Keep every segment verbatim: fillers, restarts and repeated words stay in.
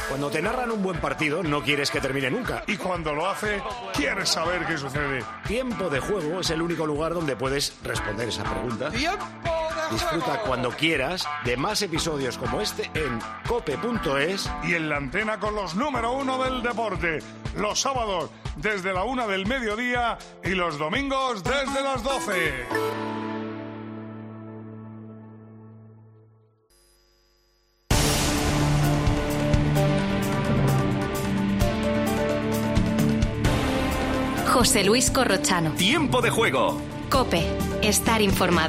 Cuando te narran un buen partido, no quieres que termine nunca. Y cuando lo hace, quieres saber qué sucede. Tiempo de Juego es el único lugar donde puedes responder esa pregunta. Disfruta cuando quieras de más episodios como este en cope punto es y en la antena con los número uno del deporte. Los sábados desde la una del mediodía y los domingos desde las doce. José Luis Corrochano. Tiempo de Juego. COPE. Estar informado.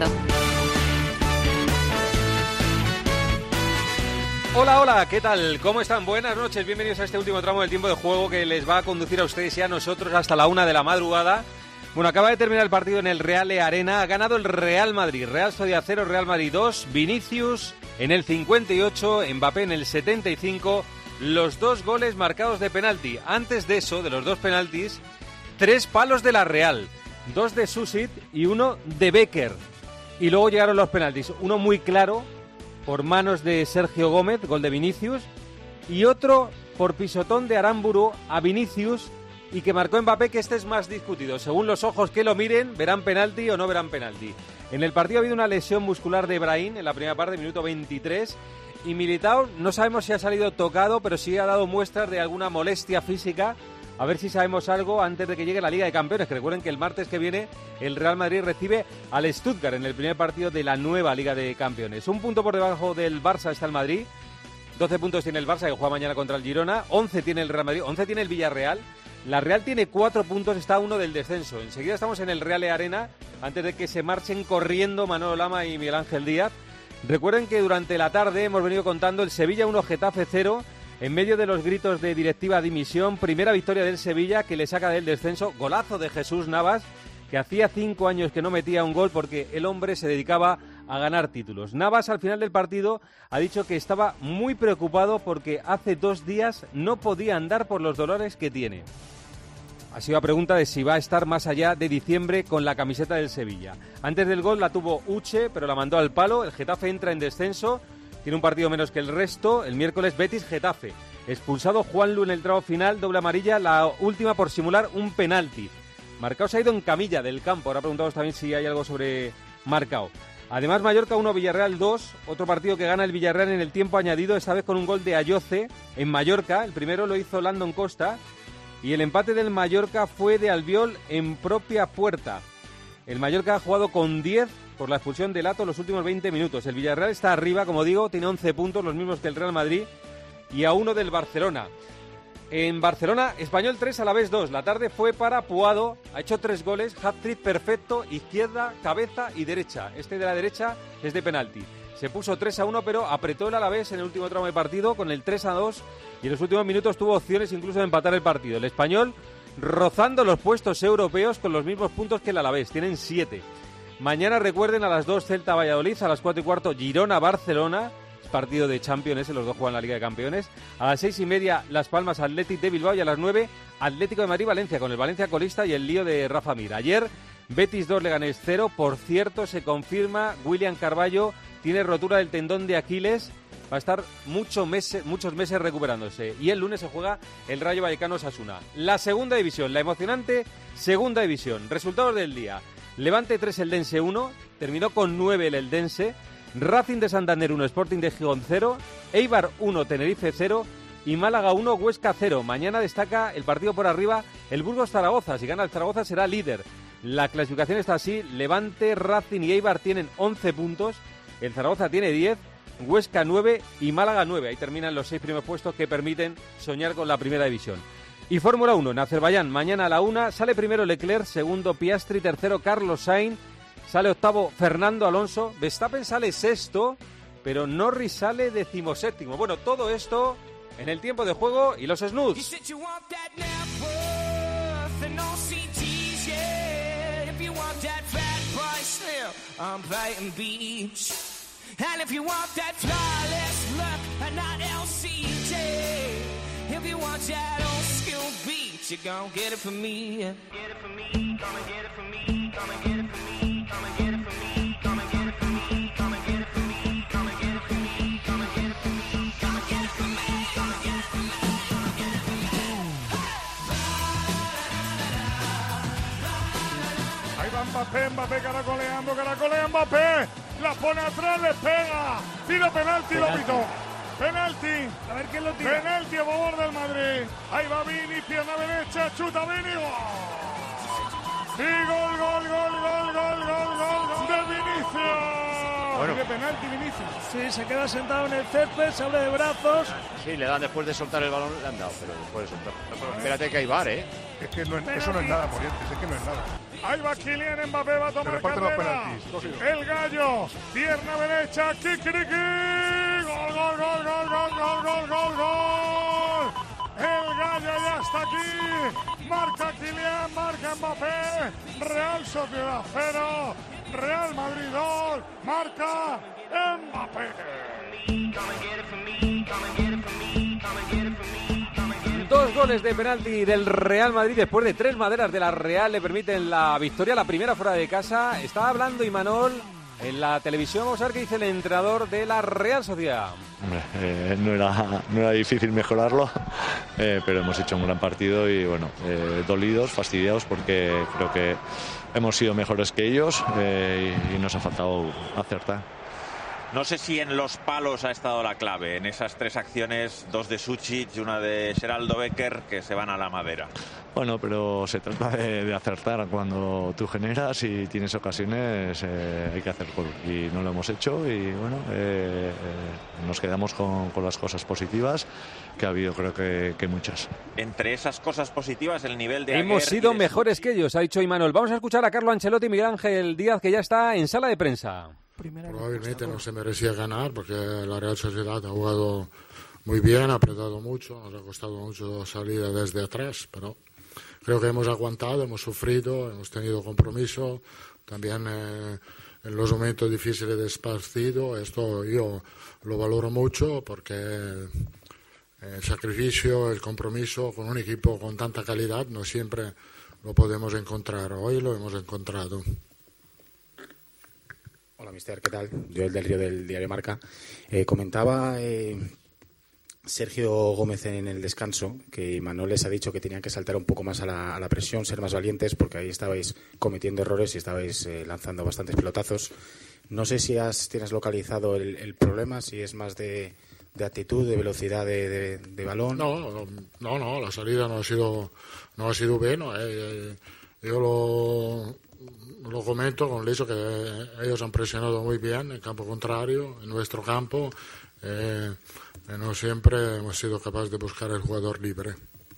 Hola, hola, ¿qué tal? ¿Cómo están? Buenas noches, bienvenidos a este último tramo del Tiempo de Juego que les va a conducir a ustedes y a nosotros hasta la una de la madrugada. Bueno, acaba de terminar el partido en el Real Arena, ha ganado el Real Madrid, Real Sociedad cero, Real Madrid dos, Vinicius en el cincuenta y ocho, Mbappé en el setenta y cinco, los dos goles marcados de penalti. Antes de eso, de los dos penaltis, tres palos de la Real, dos de Susit y uno de Becker. Y luego llegaron los penaltis, uno muy claro por manos de Sergio Gómez, gol de Vinicius, y otro por pisotón de Aramburu a Vinicius y que marcó Mbappé, que este es más discutido. Según los ojos que lo miren, verán penalti o no verán penalti. En el partido ha habido una lesión muscular de Brahim en la primera parte, minuto veintitrés, y Militao no sabemos si ha salido tocado, pero sí ha dado muestras de alguna molestia física. A ver si sabemos algo antes de que llegue la Liga de Campeones, que recuerden que el martes que viene el Real Madrid recibe al Stuttgart en el primer partido de la nueva Liga de Campeones. Un punto por debajo del Barça está el Madrid, doce puntos tiene el Barça, que juega mañana contra el Girona, once tiene el Real Madrid, once tiene el Villarreal, la Real tiene cuatro puntos, está a uno del descenso. Enseguida estamos en el Real Arena, antes de que se marchen corriendo Manolo Lama y Miguel Ángel Díaz. Recuerden que durante la tarde hemos venido contando el Sevilla uno, Getafe cero, en medio de los gritos de directiva dimisión, primera victoria del Sevilla que le saca del descenso, golazo de Jesús Navas, que hacía cinco años que no metía un gol porque el hombre se dedicaba a ganar títulos. Navas al final del partido ha dicho que estaba muy preocupado porque hace dos días no podía andar por los dolores que tiene. Ha sido la pregunta de si va a estar más allá de diciembre con la camiseta del Sevilla. Antes del gol la tuvo Uche, pero la mandó al palo, el Getafe entra en descenso. Tiene un partido menos que el resto. El miércoles Betis-Getafe. Expulsado Juanlu en el tramo final, doble amarilla, la última por simular un penalti. Marcao se ha ido en camilla del campo. Ahora preguntamos también si hay algo sobre Marcao. Además, Mallorca uno, Villarreal dos. Otro partido que gana el Villarreal en el tiempo añadido, esta vez con un gol de Ayoce en Mallorca. El primero lo hizo Landon Costa. Y el empate del Mallorca fue de Albiol en propia puerta. El Mallorca ha jugado con diez por la expulsión de Lato los últimos veinte minutos. El Villarreal está arriba, como digo, tiene once puntos, los mismos que el Real Madrid, y a uno del Barcelona. En Barcelona, Español tres, Alavés dos. La tarde fue para Puado, ha hecho tres goles, hat-trick perfecto, izquierda, cabeza y derecha. Este de la derecha es de penalti. Se puso tres a uno, pero apretó el Alavés en el último tramo de partido con el tres a dos y en los últimos minutos tuvo opciones incluso de empatar el partido. El Español rozando los puestos europeos con los mismos puntos que el Alavés, tienen siete. Mañana recuerden a las dos Celta Valladolid, a las cuatro y cuarto Girona Barcelona, partido de Champions, los dos juegan la Liga de Campeones. A las seis y media Las Palmas Athletic de Bilbao y a las nueve Atlético de Madrid Valencia, con el Valencia colista y el lío de Rafa Mir. Ayer Betis dos, Leganés cero, por cierto se confirma William Carballo tiene rotura del tendón de Aquiles, va a estar muchos meses, muchos meses recuperándose y el lunes se juega el Rayo Vallecano-Osasuna. La segunda división, la emocionante segunda división, resultados del día. Levante tres, Eldense uno, terminó con nueve el Eldense, Racing de Santander uno, Sporting de Gijón cero, Eibar uno, Tenerife cero y Málaga uno, Huesca cero. Mañana destaca el partido por arriba, el Burgos-Zaragoza, si gana el Zaragoza será líder. La clasificación está así, Levante, Racing y Eibar tienen once puntos, el Zaragoza tiene diez, Huesca nueve y Málaga nueve. Ahí terminan los seis primeros puestos que permiten soñar con la primera división. Y Fórmula uno en Azerbaiyán, mañana a la una, sale primero Leclerc, segundo Piastri, tercero Carlos Sainz, sale octavo Fernando Alonso, Verstappen sale sexto, pero Norris sale decimoséptimo. Bueno, todo esto en el tiempo de juego y los snoods. And if you want that flawless look and not L C J, if you want that old school beat, you gon' get it from me. Get it from me, come and get it from me, come and get it from me, come and get it from me, come and get it from me, come and get it from me, come and get it from me, come and get it from me, come and get it from me, come and get it from me. Mbappé, Mbappé caracoleando, caracolea Mbappé, la pone atrás, le pega, tira penalti, lo pitó. Penalti, a ver quién lo tira. Penalti a favor del Madrid. Ahí va Vini, pierna derecha, chuta Vini, gol. Y gol, gol, gol, gol, gol, gol, gol, gol de Vinicius. Bueno. ¿Qué penalti, Vinicius? Sí, se queda sentado en el césped, se abre de brazos. Sí, le dan después de soltar el balón, le han dado, pero después de soltar. Pero espérate que hay V A R, ¿eh? Es que no es, eso no es nada, Morientes, es que no es nada. Ahí va Kylian Mbappé, va a tomar carrera. El gallo, pierna derecha, kikiriki. Gol, gol, gol, gol, gol, gol, gol, gol, gol. El gallo ya está aquí. Marca Kylian, marca Mbappé. Real Sociedad cero, Real Madrid dos. Marca Mbappé. Dos goles de penalti del Real Madrid después de tres maderas de la Real le permiten la victoria, la primera fuera de casa. Estaba hablando Imanol en la televisión. Vamos a ver qué dice el entrenador de la Real Sociedad. Hombre, eh, no, era, no era difícil mejorarlo, eh, pero hemos hecho un gran partido y bueno, eh, dolidos, fastidiados porque creo que hemos sido mejores que ellos eh, y, y nos ha faltado acertar. No sé si en los palos ha estado la clave, en esas tres acciones, dos de Sučić y una de Geraldo Becker, que se van a la madera. Bueno, pero se trata de, de acertar. Cuando tú generas y tienes ocasiones, eh, hay que hacer gol. Y no lo hemos hecho y bueno, eh, eh, nos quedamos con, con las cosas positivas, que ha habido creo que, que muchas. Entre esas cosas positivas, el nivel de Hemos Aguer sido de... mejores que ellos, ha dicho Imanol. Vamos a escuchar a Carlo Ancelotti y Miguel Ángel Díaz, que ya está en sala de prensa. Probablemente no se merecía ganar porque la Real Sociedad ha jugado muy bien, ha apretado mucho, nos ha costado mucho salir desde atrás, pero creo que hemos aguantado, hemos sufrido, hemos tenido compromiso, también eh, en los momentos difíciles del partido. Esto yo lo valoro mucho porque el sacrificio, el compromiso con un equipo con tanta calidad no siempre lo podemos encontrar. Hoy lo hemos encontrado. Hola, mister, ¿qué tal? Yo, el del Río del diario Marca. Eh, comentaba eh, Sergio Gómez en el descanso que Imanol les ha dicho que tenían que saltar un poco más a la, a la presión, ser más valientes, porque ahí estabais cometiendo errores y estabais eh, lanzando bastantes pelotazos. No sé si has, tienes localizado el, el problema, si es más de, de actitud, de velocidad de, de, de balón. No, no, no, la salida no ha sido, no ha sido buena. Eh, eh, yo lo... Lo comento con el hecho que ellos han presionado muy bien en campo contrario, en nuestro campo, eh, no siempre hemos sido capaces de buscar el jugador libre.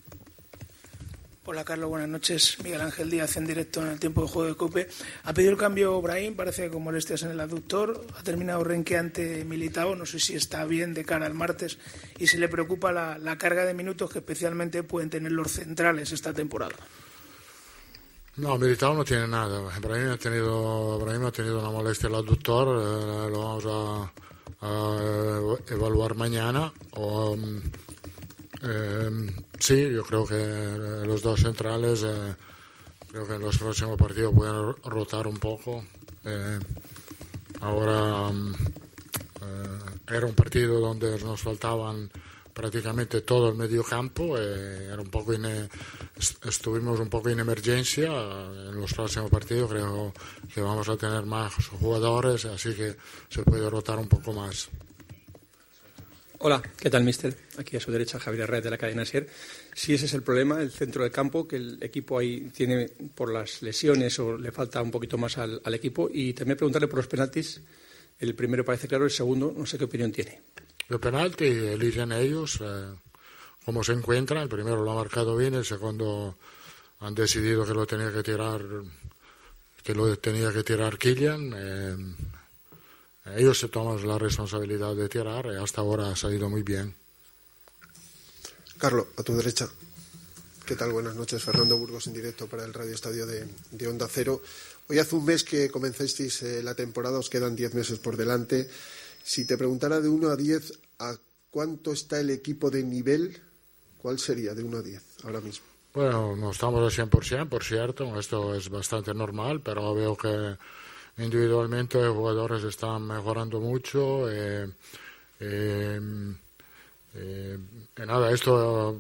Hola Carlos, buenas noches. Miguel Ángel Díaz en directo en el tiempo de juego de COPE. Ha pedido el cambio Brahim, parece que con molestias en el aductor. Ha terminado renqueante Militao, no sé si está bien de cara al martes y si le preocupa la, la carga de minutos que especialmente pueden tener los centrales esta temporada. No, Militao no tiene nada. Brahim ha tenido, Brahim ha tenido una molestia al aductor, eh, lo vamos a, a evaluar mañana. O, eh, sí, yo creo que los dos centrales, eh, creo que en los próximos partidos pueden rotar un poco. Eh, ahora eh, era un partido donde nos faltaban prácticamente todo el medio campo, eh, era un poco in, estuvimos un poco en emergencia. En los próximos partidos creo que vamos a tener más jugadores, así que se puede rotar un poco más. Hola, ¿qué tal, mister? Aquí a su derecha Javier Herrera de la cadena SER. Si ese es el problema, el centro del campo, que el equipo ahí tiene por las lesiones o le falta un poquito más al, al equipo, y también preguntarle por los penaltis. El primero parece claro, el segundo no sé qué opinión tiene. El penalti eligen ellos eh, cómo se encuentran. El primero lo ha marcado bien, el segundo han decidido que lo tenía que tirar, que lo tenía que tirar Kylian. Eh, ellos se toman la responsabilidad de tirar y hasta ahora ha salido muy bien. Carlos, a tu derecha. ¿Qué tal? Buenas noches. Fernando Burgos en directo para el Radio Estadio de, de Onda Cero. Hoy hace un mes que comenzasteis eh, la temporada, os quedan diez meses por delante. Si te preguntara de uno a diez, ¿a cuánto está el equipo de nivel? ¿Cuál sería de uno a diez ahora mismo? Bueno, no estamos al cien por ciento, por cierto. Esto es bastante normal, pero veo que individualmente los jugadores están mejorando mucho. Eh, eh, eh, y nada, esto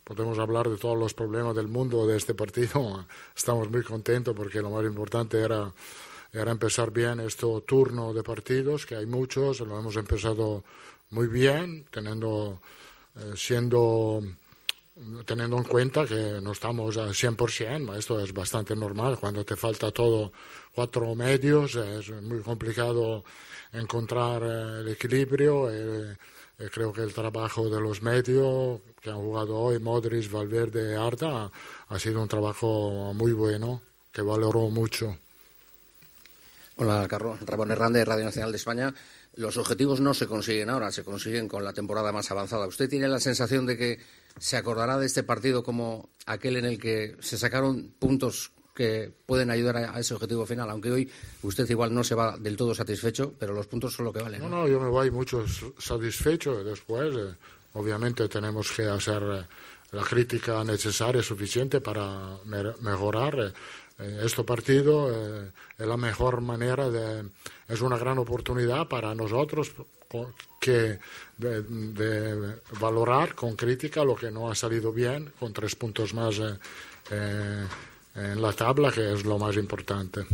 podemos hablar de todos los problemas del mundo de este partido. Estamos muy contentos porque lo más importante era, era empezar bien este turno de partidos, que hay muchos, lo hemos empezado muy bien, teniendo, eh, siendo, teniendo en cuenta que no estamos al cien por ciento, esto es bastante normal, cuando te falta todo, cuatro medios, es muy complicado encontrar eh, el equilibrio. Eh, eh, creo que el trabajo de los medios que han jugado hoy, Modric, Valverde, Arda, ha sido un trabajo muy bueno, que valoró mucho. Hola, Carlos. Ramón Hernández, Radio Nacional de España. Los objetivos no se consiguen ahora, se consiguen con la temporada más avanzada. ¿Usted tiene la sensación de que se acordará de este partido como aquel en el que se sacaron puntos que pueden ayudar a ese objetivo final? Aunque hoy usted igual no se va del todo satisfecho, pero los puntos son lo que valen. No, no, yo me voy mucho satisfecho. Después, eh, obviamente, tenemos que hacer eh, la crítica necesaria, suficiente para me- mejorar. Eh, Eh, este partido eh, es la mejor manera de, es una gran oportunidad para nosotros que de, de valorar con crítica lo que no ha salido bien, con tres puntos más eh, eh, en la tabla, que es lo más importante.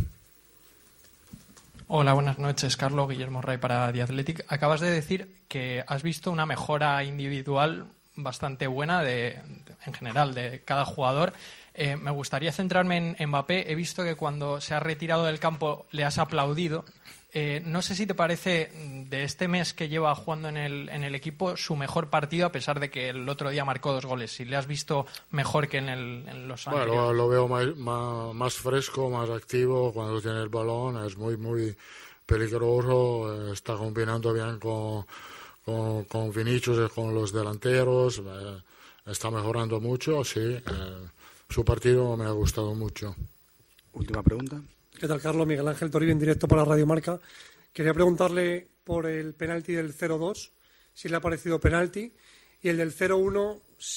Hola, buenas noches, Carlos. Guillermo Ray para The Athletic. Acabas de decir que has visto una mejora individual bastante buena de, en general de cada jugador. Eh, me gustaría centrarme en Mbappé. He visto que cuando se ha retirado del campo le has aplaudido. Eh, no sé si te parece, de este mes que lleva jugando en el, en el equipo, su mejor partido, a pesar de que el otro día marcó dos goles. Si le has visto mejor que en, el, en los bueno, anteriores. Lo veo más, más, más fresco, más activo cuando tiene el balón. Es muy, muy peligroso. Está combinando bien con, con, con Vinicius y con los delanteros. Eh, está mejorando mucho, sí. Eh, Su partido me ha gustado mucho. Última pregunta. ¿Qué tal, Carlos? Miguel Ángel Toribio, en directo para Radio Marca. Quería preguntarle por el penalti del cero dos, si le ha parecido penalti, y el del cero uno,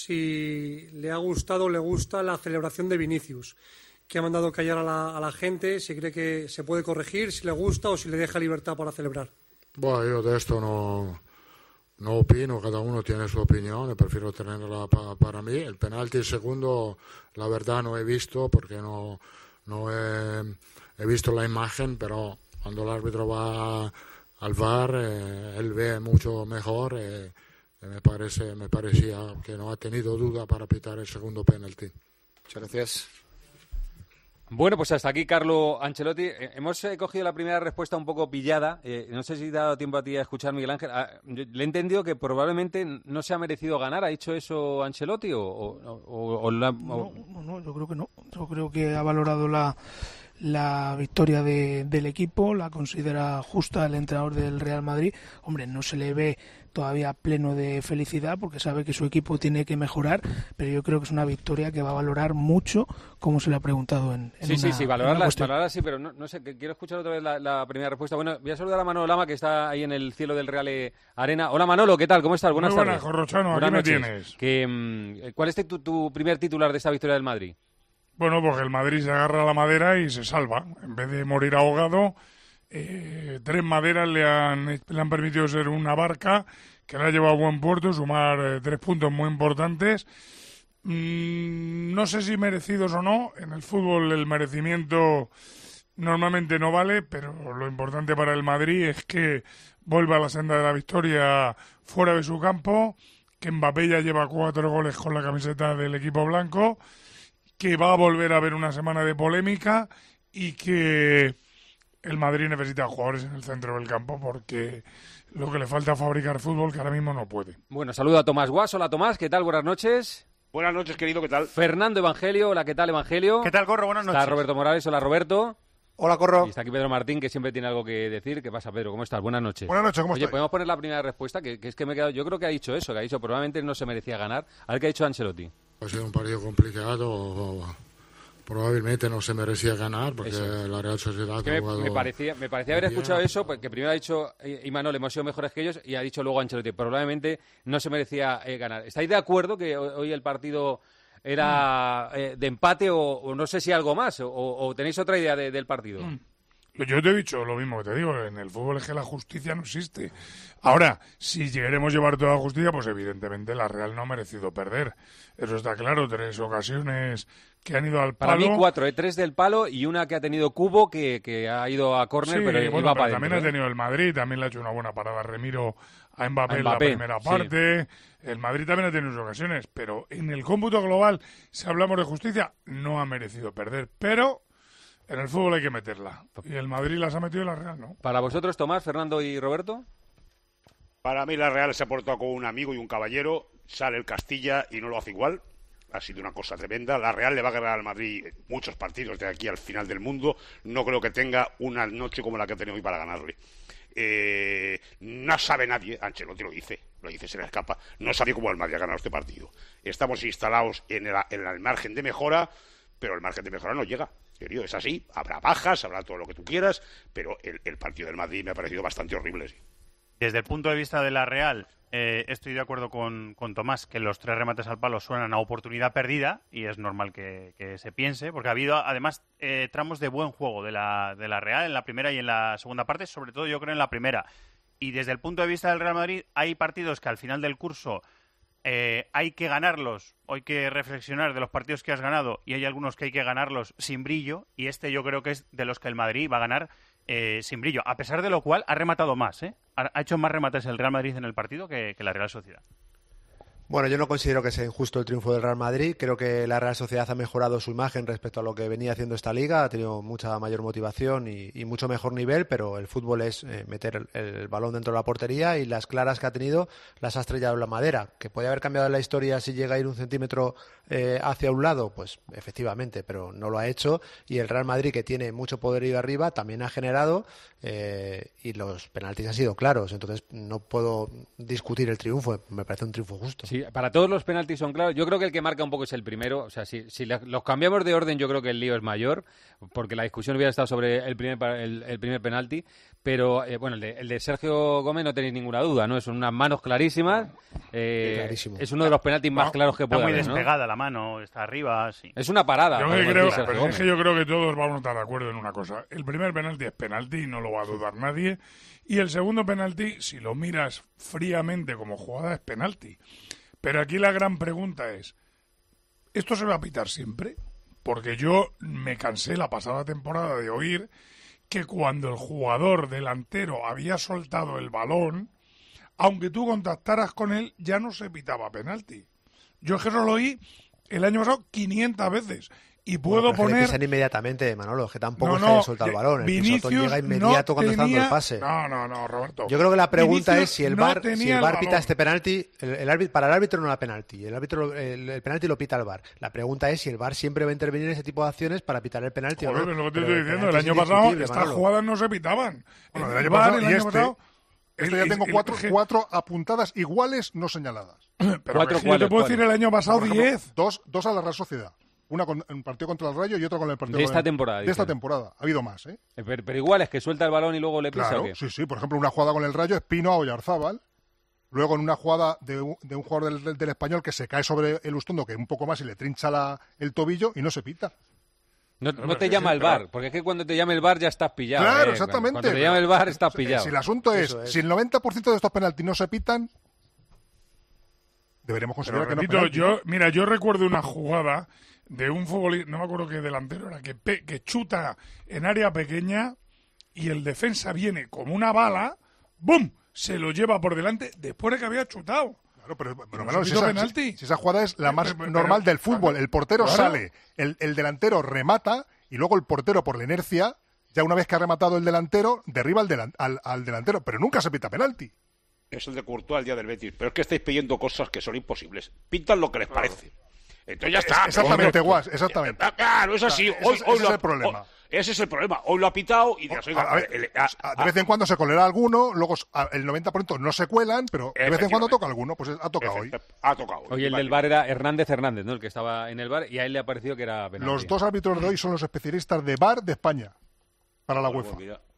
si le ha gustado o le gusta la celebración de Vinicius, que ha mandado callar a la, a la gente, si cree que se puede corregir, si le gusta o si le deja libertad para celebrar. Bueno, yo de esto no... No opino, cada uno tiene su opinión, prefiero tenerla pa, para mí. El penalti segundo, la verdad no he visto porque no, no he, he visto la imagen, pero cuando el árbitro va al V A R, eh, él ve mucho mejor. Eh, me parece, me parecía que no ha tenido duda para pitar el segundo penalti. Muchas gracias. Bueno, pues hasta aquí, Carlo Ancelotti. Eh, hemos eh, cogido la primera respuesta un poco pillada. Eh, no sé si te ha dado tiempo a ti a escuchar, Miguel Ángel. Ah, yo, le he entendido que probablemente no se ha merecido ganar. ¿Ha dicho eso Ancelotti? O, o, o, o la, o... No, no, no, yo creo que no. Yo creo que ha valorado la, la victoria de, del equipo, la considera justa el entrenador del Real Madrid. Hombre, no se le ve todavía pleno de felicidad porque sabe que su equipo tiene que mejorar, pero yo creo que es una victoria que va a valorar mucho, como se le ha preguntado en, en Sí, una, sí, sí, valorarla, en valorarla sí, pero no, no sé, que quiero escuchar otra vez la, la primera respuesta. Bueno, voy a saludar a Manolo Lama, que está ahí en el cielo del Real Arena. Hola, Manolo, ¿qué tal? ¿Cómo estás? Buenas Muy buenas, tardes. Corrochano, Buenas aquí me noches. tienes. Que, mm, ¿cuál es tu, tu primer titular de esta victoria del Madrid? Bueno, porque el Madrid se agarra a la madera y se salva. En vez de morir ahogado, eh, tres maderas le han, le han permitido ser una barca que le ha llevado a buen puerto, sumar eh, tres puntos muy importantes. Mm, no sé si merecidos o no. En el fútbol el merecimiento normalmente no vale, pero lo importante para el Madrid es que vuelva a la senda de la victoria fuera de su campo, que Mbappé ya lleva cuatro goles con la camiseta del equipo blanco, que va a volver a haber una semana de polémica y que el Madrid necesita jugadores en el centro del campo porque lo que le falta es fabricar fútbol, que ahora mismo no puede. Bueno, saludo a Tomás Guas. Hola, Tomás, ¿qué tal? Buenas noches. Buenas noches, querido, ¿qué tal? Fernando Evangelio, hola, ¿qué tal, Evangelio? ¿Qué tal, Corro? Buenas noches. Está Roberto Morales, hola, Roberto. Hola, Corro. Y está aquí Pedro Martín, que siempre tiene algo que decir. ¿Qué pasa, Pedro? ¿Cómo estás? Buenas noches. Buenas noches, ¿cómo Oye, estáis? podemos poner la primera respuesta, que, que es que me he quedado... Yo creo que ha dicho eso, que ha dicho probablemente no se merecía ganar. A ver qué ha dicho Ancelotti. Ha sido un partido complicado. Probablemente no se merecía ganar porque Eso. la Real Sociedad Que ha me, jugado me parecía, me parecía haber bien. escuchado eso, porque primero ha dicho eh, Imanol, hemos sido mejores que ellos, y ha dicho luego Ancelotti, probablemente no se merecía eh, ganar. ¿Estáis de acuerdo que hoy, hoy el partido era eh, de empate o, o no sé si algo más? O, o tenéis otra idea de, del partido? Mm. Yo te he dicho lo mismo que te digo, en el fútbol es que la justicia no existe. Ahora, si queremos llevar toda la justicia, pues evidentemente la Real no ha merecido perder. Eso está claro, tres ocasiones que han ido al palo. Para mí cuatro, ¿eh? tres del palo y una que ha tenido Cubo que, que ha ido a córner, sí, pero bueno, iba pero para también dentro, ha ¿eh? tenido el Madrid, también le ha hecho una buena parada Remiro a Mbappé, A en Mbappé, la primera sí. parte. El Madrid también ha tenido sus ocasiones, pero en el cómputo global, si hablamos de justicia, no ha merecido perder. Pero en el fútbol hay que meterla. Y el Madrid las ha metido y la Real no. Para vosotros, Tomás, Fernando y Roberto. Para mí la Real se ha portado como un amigo y un caballero, sale el Castilla y no lo hace igual. Ha sido una cosa tremenda. La Real le va a ganar al Madrid muchos partidos de aquí al final del mundo. No creo que tenga una noche como la que ha tenido hoy para ganarle. Eh, no sabe nadie, Ancelotti lo dice, lo dice, se le escapa, no sabe cómo el Madrid ha ganado este partido. Estamos instalados en el, en el margen de mejora, pero el margen de mejora no llega. Querido, es así, habrá bajas, habrá todo lo que tú quieras, pero el, el partido del Madrid me ha parecido bastante horrible, sí. Desde el punto de vista de la Real, eh, estoy de acuerdo con, con Tomás, que los tres remates al palo suenan a oportunidad perdida, y es normal que, que se piense, porque ha habido además eh, tramos de buen juego de la, de la Real en la primera y en la segunda parte, sobre todo yo creo en la primera. Y desde el punto de vista del Real Madrid, hay partidos que al final del curso eh, hay que ganarlos, hay que reflexionar de los partidos que has ganado, y hay algunos que hay que ganarlos sin brillo, y este yo creo que es de los que el Madrid va a ganar Eh, sin brillo, a pesar de lo cual ha rematado más, ¿eh? ha, ha hecho más remates el Real Madrid en el partido que, que la Real Sociedad. Bueno, yo no considero que sea injusto el triunfo del Real Madrid. Creo que la Real Sociedad ha mejorado su imagen respecto a lo que venía haciendo esta liga. Ha tenido mucha mayor motivación y, y mucho mejor nivel, pero el fútbol es eh, meter el, el balón dentro de la portería, y las claras que ha tenido las ha estrellado en la madera. ¿Que puede haber cambiado la historia si llega a ir un centímetro eh, hacia un lado? Pues efectivamente, pero no lo ha hecho. Y el Real Madrid, que tiene mucho poder ir arriba, también ha generado eh, y los penaltis han sido claros. Entonces no puedo discutir el triunfo. Me parece un triunfo justo. Sí, para todos los penaltis son claros. Yo creo que el que marca un poco es el primero. O sea, si, si los cambiamos de orden, yo creo que el lío es mayor, porque la discusión hubiera estado sobre el primer, el, el primer penalti. Pero, eh, bueno, el de, el de Sergio Gómez no tenéis ninguna duda, ¿no? Son unas manos clarísimas. Eh, Clarísimo. Es uno de los penaltis más No, claros que está puede muy haber, ¿no? despegada la mano, está arriba, sí. Es una parada. Yo, para que el creo, Sergio pero Gómez. es que yo creo que todos vamos a estar de acuerdo en una cosa. El primer penalti es penalti y no lo va a dudar nadie. Y el segundo penalti, si lo miras fríamente como jugada, es penalti. Pero aquí la gran pregunta es, ¿esto se va a pitar siempre? Porque yo me cansé la pasada temporada de oír que cuando el jugador delantero había soltado el balón, aunque tú contactaras con él, ya no se pitaba penalti. Yo es que eso lo oí el año pasado quinientas veces. Y puedo Bueno, pero poner... Es que le pisan inmediatamente, Manolo, que tampoco No, es no, que haya soltado el balón. El Vinicius pisotón llega inmediato no cuando está dando el tenía- pase. No, no, no, Roberto. Yo creo que la pregunta Vinicius es si el no VAR, tenía si el el VAR pita balón. este penalti, el, el árbitro, para el árbitro no da penalti, el árbitro el, el penalti lo pita el VAR. La pregunta es si el VAR siempre va a intervenir en ese tipo de acciones para pitar el penalti Joder, o no. pero lo que te Pero estoy el diciendo, el penalti año es pasado indiscutible, estas Manolo. jugadas no se pitaban. Bueno, En el año VAR, pasado el y año este, pasado, este el- ya tengo el- cuatro, el- cuatro apuntadas iguales no señaladas. Pero que yo te puedo decir el año pasado Por ejemplo, diez. Dos, dos a la Real Sociedad. Una con un partido contra el Rayo y otro con el partido De con esta el- temporada, De esta dice. temporada. Ha habido más, ¿eh? Eh, Pero, pero igual es que suelta el balón y luego le pisa, Claro, ¿o qué? sí, sí. Por ejemplo, una jugada con el Rayo es Pino a Oyarzábal. Luego en una jugada de un, de un jugador del, del- del Español que se cae sobre el Ustondo, que un poco más y le trincha la, el tobillo y no se pita. No, no te llama el VAR, porque es que cuando te llame el VAR ya estás pillado. Claro, ¿eh? exactamente. Cuando te llame el VAR estás Eh, pillado. Si el asunto es, Eso es. si el noventa por ciento de estos penaltis no se pitan, deberemos Pero considerar que no es repito, penalti. yo, mira, yo recuerdo una jugada de un futbolista, no me acuerdo qué delantero era, que, pe- que chuta en área pequeña y el defensa viene como una bala, ¡bum!, se lo lleva por delante después de que había chutado. Claro, pero, pero No Manolo, se si, pitó esa, penalti. si- si esa jugada es la más Pero- pero- normal del fútbol, el portero Claro. sale, el, el delantero remata y luego el portero por la inercia, ya una vez que ha rematado el delantero, derriba al, delan- al, al delantero, pero nunca se pita penalti. Es el de Courtois el día del Betis. Pero es que estáis pidiendo cosas que son imposibles. Pintan lo que les parece. Entonces ya está. Es- exactamente, Pero- Guas, exactamente. Ah, Claro, es así. Ese Hoy, es- hoy ese lo es ha- el problema. hoy- ese es el problema. Hoy lo ha pitado y dirás, oiga, A ver, el- a- a- de vez en cuando se colerá alguno, luego a- el noventa por ciento no se cuelan, pero de vez en cuando toca alguno, pues ha tocado hoy. Ha tocado hoy. Oye, el del VAR era Hernández Hernández, ¿no? El que estaba en el VAR y a él le ha parecido que era penalti. Los dos árbitros de hoy son los especialistas de V A R de España para la UEFA. Mira,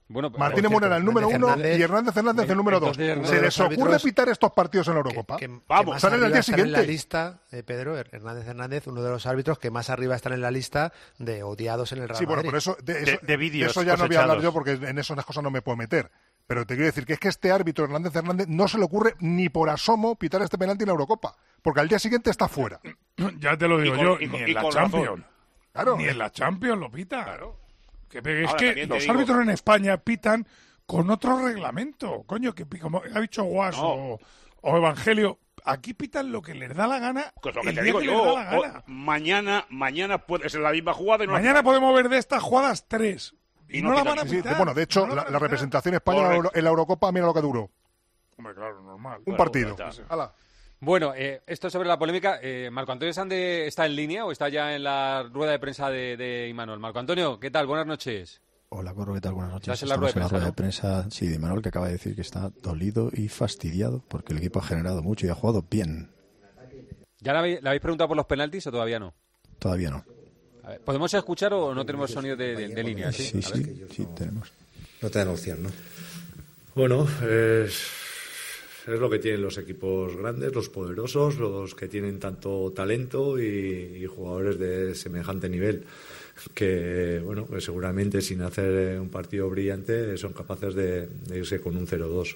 Bueno, pues, Martínez Morena el número uno y Hernández Hernández el número dos. ¿Se les ocurre pitar estos partidos en la Eurocopa? Que, que, Vamos, que salen al día siguiente. En la lista, eh, Pedro, Hernández Hernández, uno de los árbitros que más arriba están en la lista de odiados en el Real Sí, bueno, Madrid. pero eso, de, eso, de, de vídeos eso ya cosechados. no voy a hablar yo porque en esas cosas no me puedo meter. Pero te quiero decir que es que este árbitro, Hernández Hernández, no se le ocurre ni por asomo pitar este penalti en la Eurocopa. Porque al día siguiente está fuera. Ya te lo digo con, yo, y ni con, en la con Champions. Claro. Ni en la Champions lo pita. Claro. Que, es Ahora, que los digo... árbitros en España pitan con otro reglamento. Coño, que como ha dicho Guas no. o, o Evangelio, aquí pitan lo que les da la gana. Pues lo que el te día digo que yo, les da la gana. o, mañana, mañana puede ser la misma jugada. Y no mañana podemos ver de estas jugadas tres. Y, y no, no la van a pitar. Sí, bueno, de hecho, no la, la representación española Correcto. en la Eurocopa, mira lo que duró. Hombre, claro, normal. Un claro, partido. Hala. Bueno, eh, esto sobre la polémica. Eh, ¿Marco Antonio Sande está en línea o está ya en la rueda de prensa de, de Imanol? Marco Antonio, ¿qué tal? Buenas noches. Hola, Corro, ¿qué tal? Buenas noches. ¿Estás en la rueda de prensa, en la rueda ¿no? de prensa, sí, de Imanol, que acaba de decir que está dolido y fastidiado porque el equipo ha generado mucho y ha jugado bien. ¿Ya le habéis, le habéis preguntado por los penaltis o todavía no? Todavía no. A ver, ¿podemos escuchar o no tenemos sonido de, de, de línea? Sí, sí, sí, sí, tenemos. No te dan opción, ¿no? Bueno, es, es lo que tienen los equipos grandes, los poderosos, los que tienen tanto talento y, y jugadores de semejante nivel. Que, bueno, pues seguramente sin hacer un partido brillante son capaces de, de irse con un cero dos.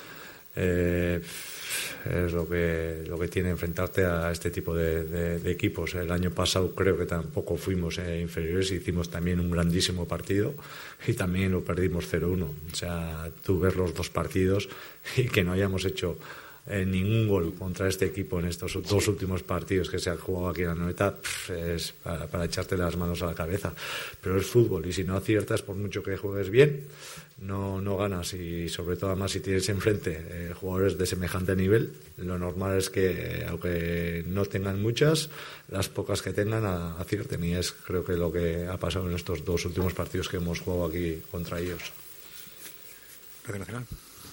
Eh, es lo que lo que tiene enfrentarte a este tipo de, de, de equipos. El año pasado creo que tampoco fuimos eh, inferiores, hicimos también un grandísimo partido y también lo perdimos cero uno. O sea, tú ves los dos partidos y que no hayamos hecho eh, ningún gol contra este equipo en estos dos últimos partidos que se han jugado aquí en la Noeta, es para, para echarte las manos a la cabeza. Pero es fútbol y si no aciertas, por mucho que juegues bien, no, no ganas. Y sobre todo, además, si tienes enfrente eh, jugadores de semejante nivel, lo normal es que, eh, aunque no tengan muchas, las pocas que tengan a, acierten. Y es, creo que, lo que ha pasado en estos dos últimos partidos que hemos jugado aquí contra ellos. Radio Nacional.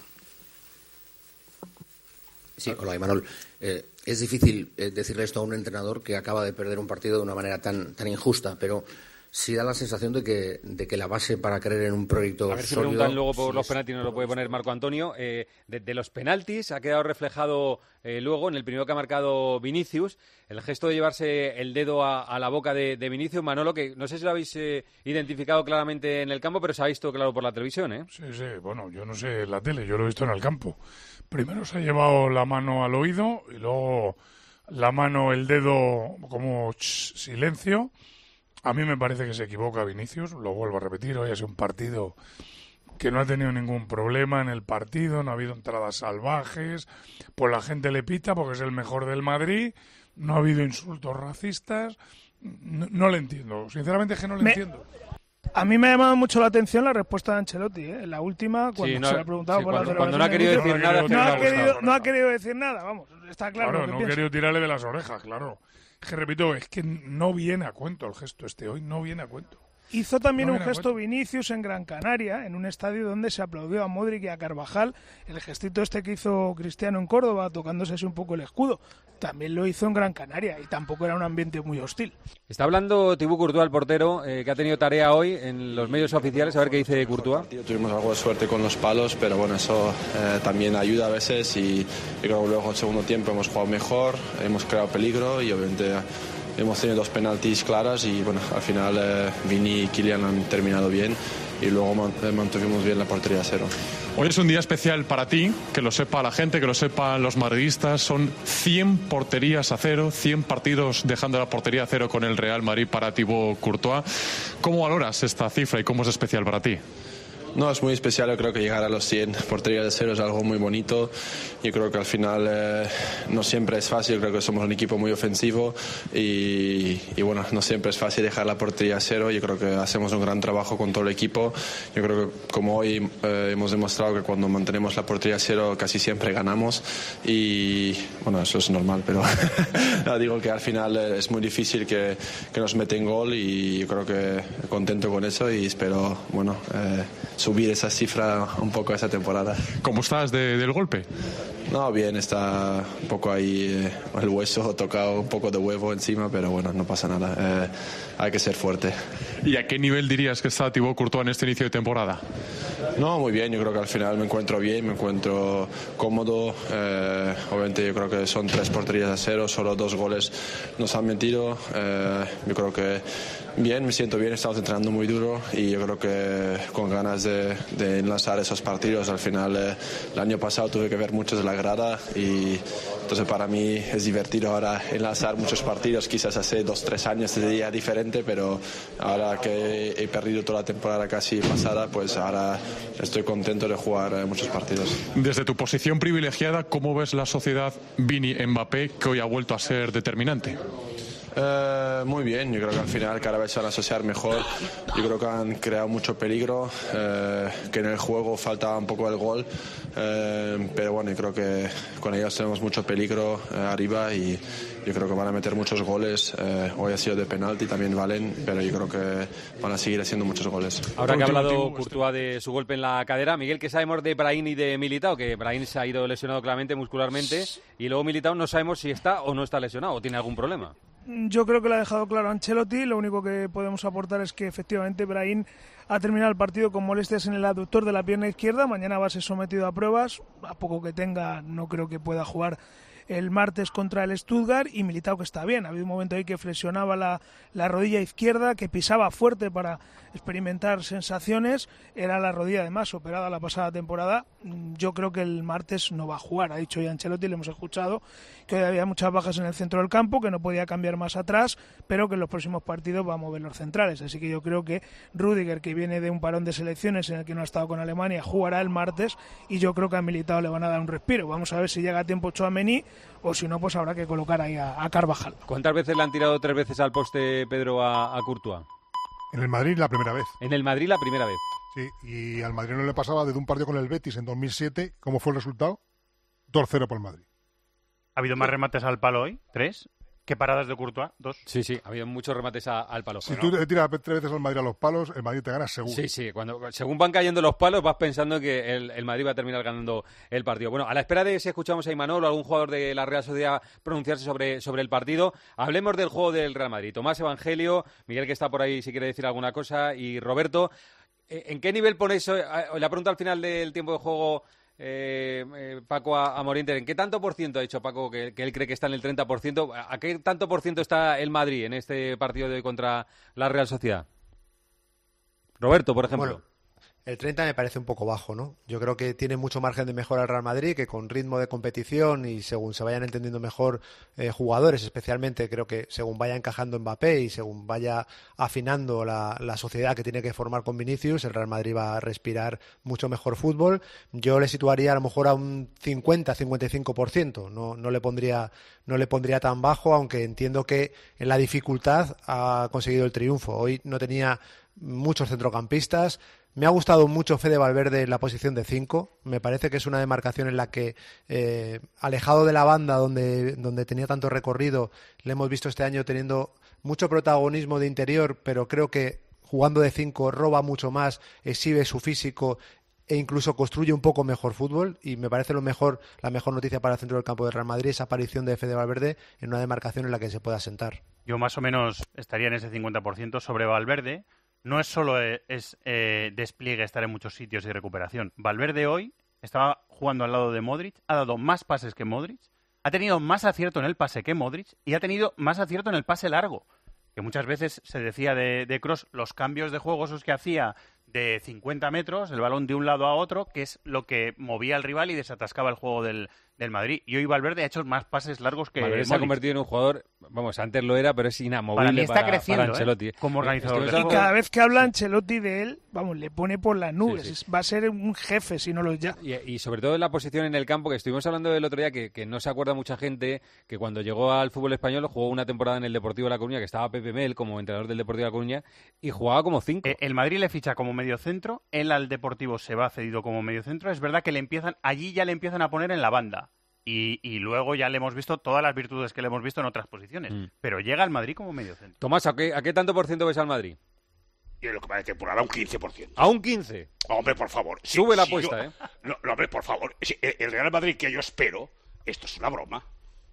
Sí, hola, Imanol. Eh, es difícil eh, decirle esto a un entrenador que acaba de perder un partido de una manera tan, tan injusta, pero sí da la sensación de que, de que la base para creer en un proyecto A ver si sólido... preguntan luego por sí los es... penaltis, nos lo puede poner Marco Antonio. Eh, de, de los penaltis ha quedado reflejado eh, luego en el primero que ha marcado Vinicius, el gesto de llevarse el dedo a, a la boca de, de Vinicius. Manolo, que no sé si lo habéis eh, identificado claramente en el campo, pero se ha visto claro por la televisión, ¿eh? Sí, sí, bueno, yo no sé en la tele, yo lo he visto en el campo. Primero se ha llevado la mano al oído y luego la mano, el dedo como ch, silencio. A mí me parece que se equivoca Vinicius, lo vuelvo a repetir, hoy es un partido que no ha tenido ningún problema en el partido, no ha habido entradas salvajes, pues la gente le pita porque es el mejor del Madrid, no ha habido insultos racistas, no, no le entiendo, sinceramente es que no le me... entiendo. A mí me ha llamado mucho la atención la respuesta de Ancelotti, ¿eh? La última, cuando sí, no, se le ha preguntado sí, por cuando, la cuando no ha querido decir nada, no ha querido, no ha querido decir nada, vamos, está claro. Claro, lo que no ha piensa. querido tirarle de las orejas, claro. Es que repito, es que no viene a cuento el gesto este hoy, no viene a cuento. Hizo también no un gesto Vinicius en Gran Canaria, en un estadio donde se aplaudió a Modric y a Carvajal, el gestito este que hizo Cristiano en Córdoba, tocándose así un poco el escudo. También lo hizo en Gran Canaria y tampoco era un ambiente muy hostil. Está hablando Thibaut Courtois, el portero, eh, que ha tenido tarea hoy en los medios oficiales. A ver qué dice Courtois. Tuvimos algo de suerte con los palos, pero bueno, eso eh, también ayuda a veces y, y creo que luego en el segundo tiempo hemos jugado mejor, hemos creado peligro y obviamente hemos tenido dos penaltis claras y bueno, al final eh, Vini y Kylian han terminado bien y luego mantuvimos bien la portería a cero. Hoy es un día especial para ti, que lo sepa la gente, que lo sepan los madridistas. Son cien porterías a cero, cien partidos dejando la portería a cero con el Real Madrid para Thibaut Courtois. ¿Cómo valoras esta cifra y cómo es especial para ti? No, es muy especial. Yo creo que llegar a los cien porterías de cero es algo muy bonito. Yo creo que al final eh, no siempre es fácil. Creo que somos un equipo muy ofensivo y, y bueno, no siempre es fácil dejar la portería a cero. Yo creo que hacemos un gran trabajo con todo el equipo. Yo creo que como hoy eh, hemos demostrado que cuando mantenemos la portería a cero casi siempre ganamos y bueno, eso es normal, pero no, digo que al final es muy difícil que, que nos meten gol y yo creo que contento con eso y espero, bueno, eh, subir esa cifra un poco esta temporada. ¿Cómo estás de, del golpe? No, bien, está un poco ahí eh, el hueso tocado, un poco de huevo encima, pero bueno, no pasa nada. Eh, hay que ser fuerte. ¿Y a qué nivel dirías que está Thibaut Courtois en este inicio de temporada? No, muy bien, yo creo que al final me encuentro bien, me encuentro cómodo. Eh, obviamente yo creo que son tres porterías a cero, solo dos goles nos han metido. Eh, yo creo que bien, me siento bien, estamos entrenando muy duro y yo creo que con ganas de, de enlazar esos partidos. Al final eh, el año pasado tuve que ver muchos de la grada y entonces para mí es divertido ahora enlazar muchos partidos. Quizás hace dos, tres años sería diferente, pero ahora que he perdido toda la temporada casi pasada, pues ahora estoy contento de jugar eh, muchos partidos. Desde tu posición privilegiada, ¿cómo ves la sociedad Vini-Mbappé que hoy ha vuelto a ser determinante? Eh, muy bien, yo creo que al final cada vez se van a asociar mejor. Yo creo que han creado mucho peligro, eh, que en el juego faltaba un poco el gol, eh, pero bueno, yo creo que con ellos tenemos mucho peligro eh, arriba y yo creo que van a meter muchos goles. Eh, hoy ha sido de penalti, también valen, pero yo creo que van a seguir haciendo muchos goles. Ahora que ha hablado Courtois de su golpe en la cadera, Miguel, ¿qué sabemos de Brahim y de Militao? Que Brahim se ha ido lesionado claramente muscularmente y luego Militao no sabemos si está o no está lesionado o tiene algún problema. Yo creo que lo ha dejado claro Ancelotti. Lo único que podemos aportar es que efectivamente Brahim ha terminado el partido con molestias en el aductor de la pierna izquierda. Mañana va a ser sometido a pruebas. A poco que tenga, no creo que pueda jugar el martes contra el Stuttgart. Y Militao, que está bien. Ha habido un momento ahí que flexionaba la, la rodilla izquierda, que pisaba fuerte para experimentar sensaciones. Era la rodilla además operada la pasada temporada. Yo creo que el martes no va a jugar. Ha dicho ya Ancelotti, le hemos escuchado que hoy había muchas bajas en el centro del campo, que no podía cambiar más atrás, pero que en los próximos partidos va a mover los centrales. Así que yo creo que Rüdiger, que viene de un parón de selecciones en el que no ha estado con Alemania, jugará el martes y yo creo que a Militao le van a dar un respiro. Vamos a ver si llega a tiempo Tchouaméni o si no, pues habrá que colocar ahí a, a Carvajal. ¿Cuántas veces le han tirado tres veces al poste, Pedro, a, a Courtois? En el Madrid la primera vez. En el Madrid la primera vez. Sí, y al Madrid no le pasaba desde un partido con el Betis en dos mil siete. ¿Cómo fue el resultado? dos cero por el Madrid. ¿Ha habido más remates al palo hoy? ¿Tres? ¿Qué paradas de Courtois? ¿Dos? Sí, sí, ha habido muchos remates a, al palo. Si bueno. tú tiras tres veces al Madrid a los palos, el Madrid te gana seguro. Sí, sí, cuando según van cayendo los palos vas pensando que el, el Madrid va a terminar ganando el partido. Bueno, a la espera de si escuchamos a Imanol o algún jugador de la Real Sociedad pronunciarse sobre, sobre el partido, hablemos del juego del Real Madrid. Tomás Evangelio, Miguel, que está por ahí si quiere decir alguna cosa, y Roberto, ¿en qué nivel ponéis? La pregunta al final del tiempo de juego... Eh, eh, Paco a, a Morientes, ¿en qué tanto por ciento ha dicho Paco que, que él cree que está en el treinta por ciento? ¿A qué tanto por ciento está el Madrid en este partido de hoy contra la Real Sociedad? Roberto, por ejemplo. Bueno, el treinta me parece un poco bajo, ¿no? Yo creo que tiene mucho margen de mejora el Real Madrid, que con ritmo de competición y según se vayan entendiendo mejor eh, jugadores, especialmente creo que según vaya encajando Mbappé y según vaya afinando la, la sociedad que tiene que formar con Vinicius, el Real Madrid va a respirar mucho mejor fútbol. Yo le situaría a lo mejor a un cincuenta a cincuenta y cinco por ciento, no, no, le pondría, no le pondría tan bajo, aunque entiendo que en la dificultad ha conseguido el triunfo. Hoy no tenía muchos centrocampistas. Me ha gustado mucho Fede Valverde en la posición de cinco. Me parece que es una demarcación en la que, eh, alejado de la banda donde, donde tenía tanto recorrido, le hemos visto este año teniendo mucho protagonismo de interior, pero creo que jugando de cinco roba mucho más, exhibe su físico e incluso construye un poco mejor fútbol, y me parece lo mejor, la mejor noticia para el centro del campo de Real Madrid, esa aparición de Fede Valverde en una demarcación en la que se pueda sentar. Yo más o menos estaría en ese cincuenta por ciento sobre Valverde. No es solo eh, es eh, despliegue, estar en muchos sitios y recuperación. Valverde hoy estaba jugando al lado de Modric, ha dado más pases que Modric, ha tenido más acierto en el pase que Modric y ha tenido más acierto en el pase largo. Que muchas veces se decía de, de Kroos, los cambios de juego esos que hacía de cincuenta metros, el balón de un lado a otro, que es lo que movía al rival y desatascaba el juego del, del Madrid. Y hoy Valverde ha hecho más pases largos que Valverde Modric. Se ha convertido en un jugador, vamos, antes lo era, pero es inamovible para, mí está para, creciendo, para Ancelotti. ¿eh? Como organizador y de juego. cada vez que habla Ancelotti de él, vamos, le pone por las nubes. Sí, sí. Va a ser un jefe, si no lo es ya. Y, y sobre todo en la posición en el campo, que estuvimos hablando el otro día, que, que no se acuerda mucha gente, que cuando llegó al fútbol español jugó una temporada en el Deportivo de La Coruña, que estaba Pepe Mel como entrenador del Deportivo de La Coruña, y jugaba como cinco. Eh, el Madrid le ficha como mediocentro, él al Deportivo se va cedido como mediocentro. Es verdad que le empiezan, allí ya le empiezan a poner en la banda. Y, y luego ya le hemos visto todas las virtudes que le hemos visto en otras posiciones. Mm. Pero llega al Madrid como mediocentro. Tomás, ¿a qué, ¿a qué tanto por ciento ves al Madrid? Yo lo que va de temporada, un quince por ciento. ¿A un quince? Hombre, por favor. Si, Sube la si apuesta, yo, ¿eh? No, no, hombre, por favor. Si el Real Madrid que yo espero, esto es una broma.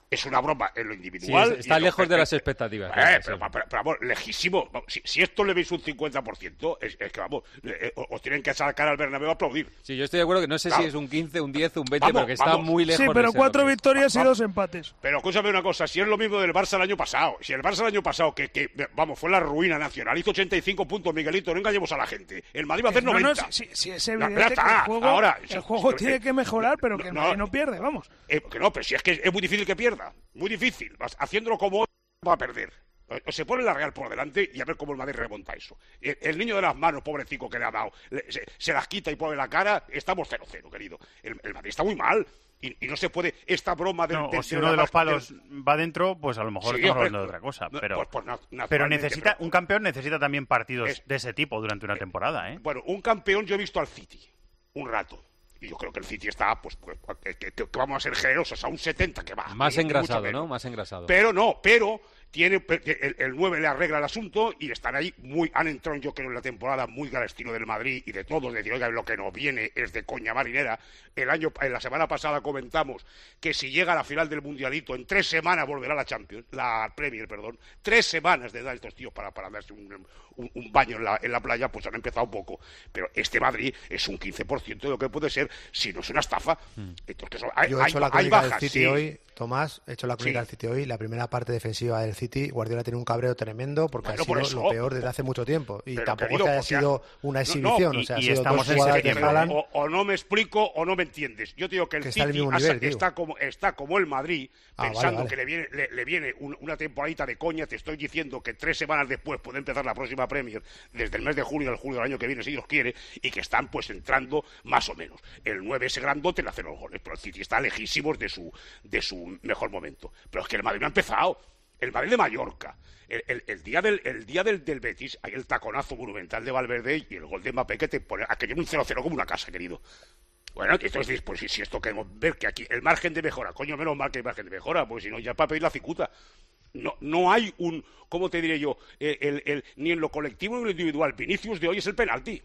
es una broma en lo individual. Sí, está lejos lo, de las expectativas. Eh, pero, pero, pero, pero vamos, lejísimo. Si, si esto le veis un cincuenta por ciento, es, es que vamos, eh, os tienen que sacar al Bernabéu a aplaudir. Sí, yo estoy de acuerdo que no sé claro. si es un quince, un diez, un veinte, vamos, pero que está vamos. muy lejos. Sí, pero de cuatro ser victorias y dos empates. Pero escúchame una cosa, si es lo mismo del Barça el año pasado, si el Barça el año pasado, que, que vamos, fue la ruina nacional, hizo ochenta y cinco puntos, Miguelito, no engañemos a la gente. El Madrid va a hacer no, noventa. No, sí, sí, es La evidente plata, que el juego, ahora, el sí, juego sí, tiene eh, que mejorar, pero que el no, Madrid no pierde, vamos. Eh, que no, pero si es que es muy difícil que pierda, muy difícil. Vas haciéndolo como hoy, va a perder. O se pone la Real por delante y a ver cómo el Madrid remonta eso. El, el niño de las manos, pobrecito que le ha dado, le, se, se las quita y pone la cara, estamos cero cero, querido. El, el Madrid está muy mal. Y, y no se puede, esta broma del... No, de, o si de uno de los palos del... va dentro, pues a lo mejor Sí, estamos hombre, hablando de otra cosa. no, Pero, pues, pues, na- pero naturalmente, necesita pero- un campeón necesita también partidos Es- de ese tipo durante una temporada, ¿eh? Bueno, un campeón yo he visto al City, un rato. Y yo creo que el City está, pues, pues que, que- que vamos a ser generosos, a un setenta que va. Más ni- ni engrasado, mucho menos. ¿no? Más engrasado. Pero no, pero tiene el, el nueve le arregla el asunto y están ahí muy, han entrado yo creo en la temporada muy al estilo del Madrid y de todos, decir, oiga, lo que nos viene es de coña marinera. El año, en la semana pasada comentamos que si llega a la final del Mundialito, en tres semanas volverá la Champions, la Premier, perdón, tres semanas de edad estos tíos para, para darse un, un, un baño en la, en la playa, pues han empezado poco. Pero este Madrid es un quince por ciento de lo que puede ser, si no es una estafa. Mm. Entonces, eso, hay, Yo he hay, hecho la hay crónica bajas, del City sí. hoy, Tomás, he hecho la crónica Sí. del City hoy. La primera parte defensiva del City, Guardiola tiene un cabreo tremendo porque Bueno, ha por sido eso. lo peor desde hace mucho tiempo. Y Pero, tampoco querido, es que haya porque ha- sido una No, exhibición, no, o sea, y- ha y sido estamos dos en jugadas de septiembre. Haaland. O, o no me explico o no me entiendes. Yo te digo que el Que está al City mismo ha- nivel, tío. está, como, está como el Madrid, Ah, vale, pensando vale. que le viene, le, le viene un- una temporadita de coña. Te estoy diciendo que tres semanas después puede empezar la próxima Premier, desde el mes de junio al julio del año que viene, si Dios quiere, y que están pues entrando más o menos. El nueve ese grandote le hace los goles, pero el City está lejísimos de su, de su mejor momento. Pero es que el Madrid no ha empezado. El Madrid de Mallorca. El, el- el día, del, el día del, del Betis, hay el taconazo monumental de Valverde y el gol de Mbappé que te pone aquello un cero cero como una casa, querido. Bueno, entonces, pues si, si esto queremos ver que aquí el margen de mejora, coño, menos mal que hay margen de mejora, pues si no, ya para pedir la cicuta. No, no hay un, ¿cómo te diré yo? El, el- el- ni en lo colectivo ni en lo individual. Vinicius de hoy es el penalti.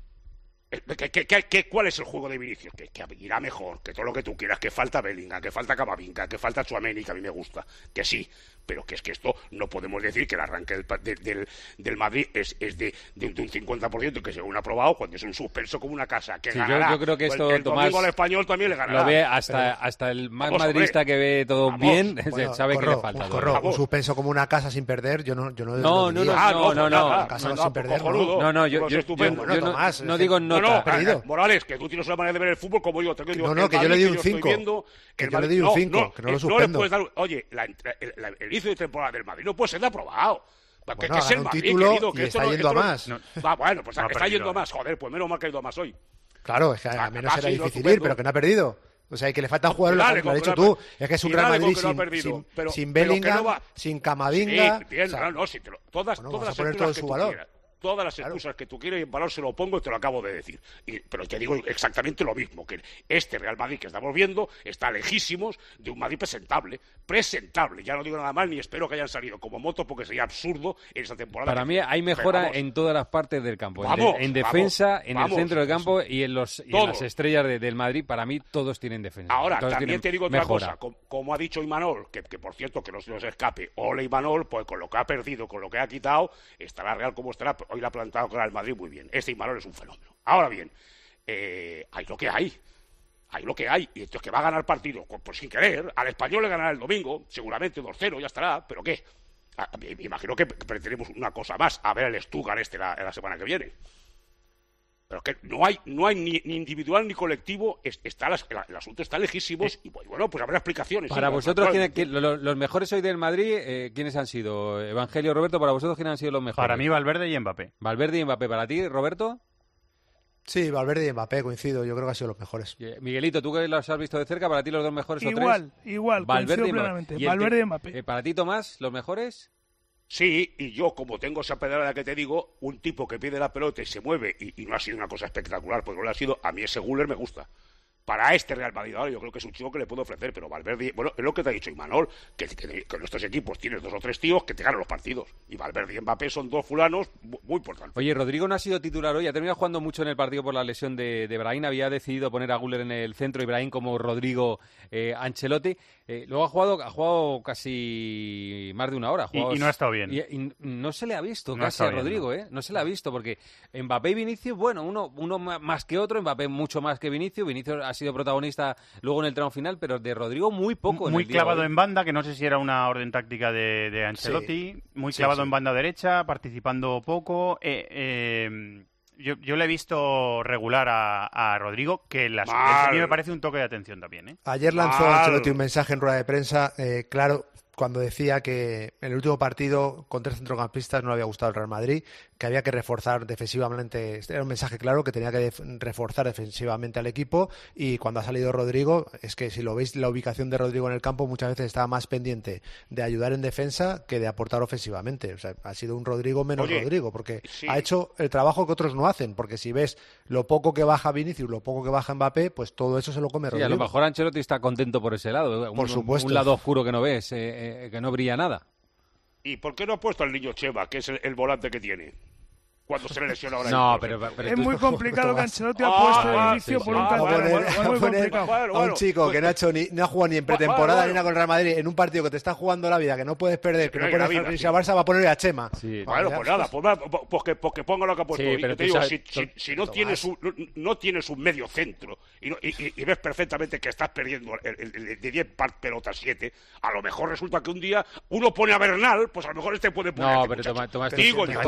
¿Qué, qué, qué, qué- cuál es el juego de Vinicius? Que, que irá mejor, que todo lo que tú quieras, que falta Bellingham, que falta Camavinga, que falta Tchouaméni, que a mí me gusta, que sí, pero que es que esto no podemos decir que el arranque del, pa- de- del, del Madrid es, es de, de un- de un cincuenta por ciento que según ha aprobado, cuando es un suspenso como una casa, que Sí, yo- ganará. yo creo que Pues esto, el, el Tomás, domingo al Español también le ganará. Lo ve hasta, Pero- hasta el más Vamos, madridista hombre. que ve todo Vamos. bien, Bueno, sabe corro, que le falta. un, todo. corro, un suspenso como una casa sin perder, yo no, yo no, No, no, no, diría. no, no, no, Una casa no, sin no, perder, cojonudo. No, no, yo, Pues yo, estupendo. yo- Bueno, yo no, Tomás, no es que- digo No, nota. no, perdido. Morales, que tú tienes una manera de ver el fútbol como yo. Te digo, No, no, el que yo le Madrid di un yo estoy cinco. viendo, Que el yo le Madrid- di un no, cinco, no, que no lo eh, le suspendo. puedes dar- oye, la entra- el, la- el inicio de temporada del Madrid no puede ser de aprobado. Que, Bueno, que es ha el ganado un Madrid, título querido, que y esto está no- yendo esto a no- más. no- Va, bueno, pues No ha está perdido, yendo a eh. más. Joder, pues menos mal que ha ido a más hoy. Claro, es que Ah, a menos ah, era sí, lo difícil ir, estupendo. pero que no ha perdido. O sea, y que le faltan jugadores, Dale, lo has con dicho que no ha tú. Es que es un y Real dale con Madrid que no ha sin, perdido, sin, pero- sin pero que Bellingham, no va- sin Camavinga. Sí, bien, o sea, no, no, sí, te lo- todas, bueno, todas vamos a las poner excusas todo que su tú valor. quieras. Todas las excusas que tú quieras y en valor se lo pongo y te lo acabo de decir. Y- pero te digo exactamente lo mismo, que este Real Madrid que estamos viendo está lejísimos de un Madrid presentable. Presentable, ya no digo nada más ni espero que hayan salido como moto porque sería absurdo en esa temporada. Para mí hay Pero mejora vamos, en todas las partes del campo. En, Vamos, de- en defensa, vamos, en vamos. el centro del campo y en, los, y en Todo. las estrellas de- del Madrid. Para mí todos tienen defensa. Ahora, Todos también tienen te digo otra mejora. cosa, como, como ha dicho Imanol, que, que por cierto que no se nos escape, ole Imanol, pues con lo que ha perdido, con lo que ha quitado, estará Real como estará, hoy la ha plantado con el Madrid muy bien. Este Imanol es un fenómeno. Ahora bien, eh, hay lo que hay. Hay lo que hay, y esto es que va a ganar partido, pues, pues sin querer, al Español le ganará el domingo, seguramente dos cero, ya estará, pero ¿qué? Ah, me me imagino que pretendemos una cosa más, a ver el Stuttgart este la, la semana que viene. Pero que no hay no hay ni, ni individual ni colectivo, es- está las- el, el asunto está lejísimos, y pues, bueno, pues habrá explicaciones. Para sí, vosotros, naturalmente. ¿quién- quién- lo- los mejores hoy del Madrid, eh, ¿quiénes han sido? Evangelio, Roberto, para vosotros, ¿quiénes han sido los mejores? Para mí Valverde y Mbappé. Valverde y Mbappé. ¿Para ti, Roberto? Sí, Valverde y Mbappé, coincido. Yo creo que han sido los mejores. Eh, Miguelito, tú que los has visto de cerca, ¿para ti los dos mejores o tres? Igual, igual, coincido y Mbappé. plenamente. ¿Y el Valverde te- y Mbappé. eh, ¿Para ti, Tomás, los mejores? Sí, y yo, como tengo esa pedrada que te digo, un tipo que pide la pelota y se mueve, y, y no ha sido una cosa espectacular, porque no lo ha sido, a mí ese Guller me gusta. para este Real Madrid ahora yo creo que es un chico que le puedo ofrecer, pero Valverde, bueno, es lo que te ha dicho Imanol, que, que, que en nuestros equipos tienes dos o tres tíos que te ganan los partidos, y Valverde y Mbappé son dos fulanos muy importantes. Oye, Rodrigo no ha sido titular hoy, ha terminado jugando mucho en el partido por la lesión de, de Brahim, había decidido poner a Güler en el centro y Brahim como Rodrigo eh, Ancelotti, eh, luego ha jugado ha jugado casi más de una hora. Ha jugado, y, y no ha estado bien. Y, y no se le ha visto no casi a Rodrigo, bien, no. ¿eh? No se le ha visto, porque Mbappé y Vinicius, bueno, uno, uno más que otro, Mbappé mucho más que Vinicius, Vinicius ha sido protagonista luego en el tramo final, pero de Rodrigo muy poco. Muy en el clavado día, en banda, que no sé si era una orden táctica de, de Ancelotti, sí. muy clavado sí, sí. en banda derecha, participando poco. Eh, eh, yo, yo le he visto regular a, a Rodrigo, que la a mí me parece un toque de atención también. ¿eh? Ayer lanzó Mal. Ancelotti un mensaje en rueda de prensa, eh, claro, cuando decía que en el último partido con tres centrocampistas no le había gustado el Real Madrid, que había que reforzar defensivamente. Era un mensaje claro que tenía que def- reforzar defensivamente al equipo, y cuando ha salido Rodrigo, es que si lo veis, la ubicación de Rodrigo en el campo muchas veces estaba más pendiente de ayudar en defensa que de aportar ofensivamente. O sea, ha sido un Rodrigo menos Oye, Rodrigo, porque sí. ha hecho el trabajo que otros no hacen, porque si ves lo poco que baja Vinicius, lo poco que baja Mbappé, pues todo eso se lo come sí, Rodrigo. A lo mejor Ancelotti está contento por ese lado, por un, supuesto. Un lado oscuro que no ves, eh, eh, que no brilla nada. ¿Y por qué no ha puesto al niño Chema, que es el, el volante que tiene? Cuando se le lesiona ahora. No, pero, pero es muy complicado que Ancelotti ha ah, puesto el ah, inicio sí, por sí. un a canterano. poner, Bueno, a, muy poner complicado. Bueno, bueno, a un chico pues, que no ha hecho ni no ha jugado ni en pretemporada bueno, bueno. ni nada con el Real Madrid, en un partido que te está jugando la vida, que no puedes perder, que no puedes perder si a Barça va a ponerle a Chema. Sí. Bueno, pues nada, pues, pues, que, pues que ponga lo que ha puesto. Sí, y yo te digo, sabes, si, si, si no tienes un, no, no tienes un medio centro y, no, y, y, y ves perfectamente que estás perdiendo el, el, el, de diez pelotas siete, a lo mejor resulta que un día uno pone a Bernal, pues a lo mejor este puede poner. No, pero toma, toma, digo, en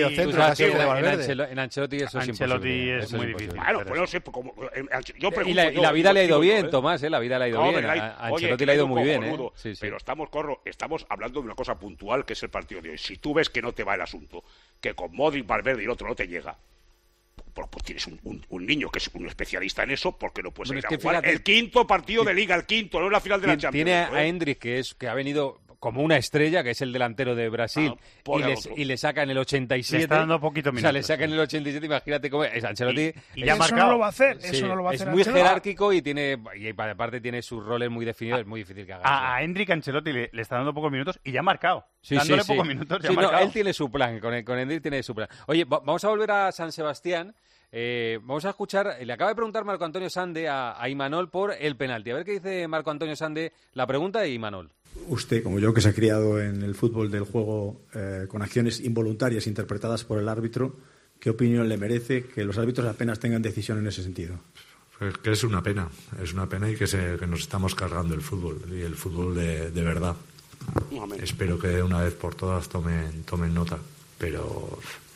Ancelotti eso es Ancelotti es muy difícil. Bueno, pues no sé, como yo pregunto. Y la, y la vida le ha ido bien, Tomás, ¿eh? La vida le ha ido bien. A Ancelotti le ha ido muy bien, ¿eh? Sí, sí. Pero estamos, Corro, estamos hablando de una cosa puntual que es el partido de hoy. Si tú ves que no te va el asunto, que con Modric, Valverde y el otro no te llega, pues, pues tienes un, un, un niño que es un especialista en eso, porque no puedes bueno, ir a jugar fíjate, el quinto partido de Liga, el quinto, no es la final de la Champions. Tiene a Endrick, que es que ha venido como una estrella, que es el delantero de Brasil, ah, y, les, y le saca en el ochenta y siete. Le está dando poquito minutos. O sea, le saca en el ochenta y siete, imagínate cómo es. Ancelotti... Y, y ya eso marcado. no lo va a hacer, sí, eso no lo va a hacer Es muy Ancelotti. jerárquico y tiene y aparte tiene sus roles muy definidos, es muy difícil que haga. A, a Endrick Ancelotti le, le está dando pocos minutos y ya ha marcado. Sí, Dándole sí, pocos sí. minutos, ya sí, ha marcado. No, él tiene su plan, con, con Endrick tiene su plan. Oye, va, vamos a volver a San Sebastián. Eh, vamos a escuchar, le acaba de preguntar Marco Antonio Sande a, a Imanol por el penalti. A ver qué dice Marco Antonio Sande, la pregunta de Imanol. Usted, como yo, que se ha criado en el fútbol del juego eh, con acciones involuntarias interpretadas por el árbitro, ¿qué opinión le merece que los árbitros apenas tengan decisión en ese sentido? Pues que es una pena, es una pena y que, se, que nos estamos cargando el fútbol, y el fútbol de, de verdad. Espero que de una vez por todas tomen, tomen nota, pero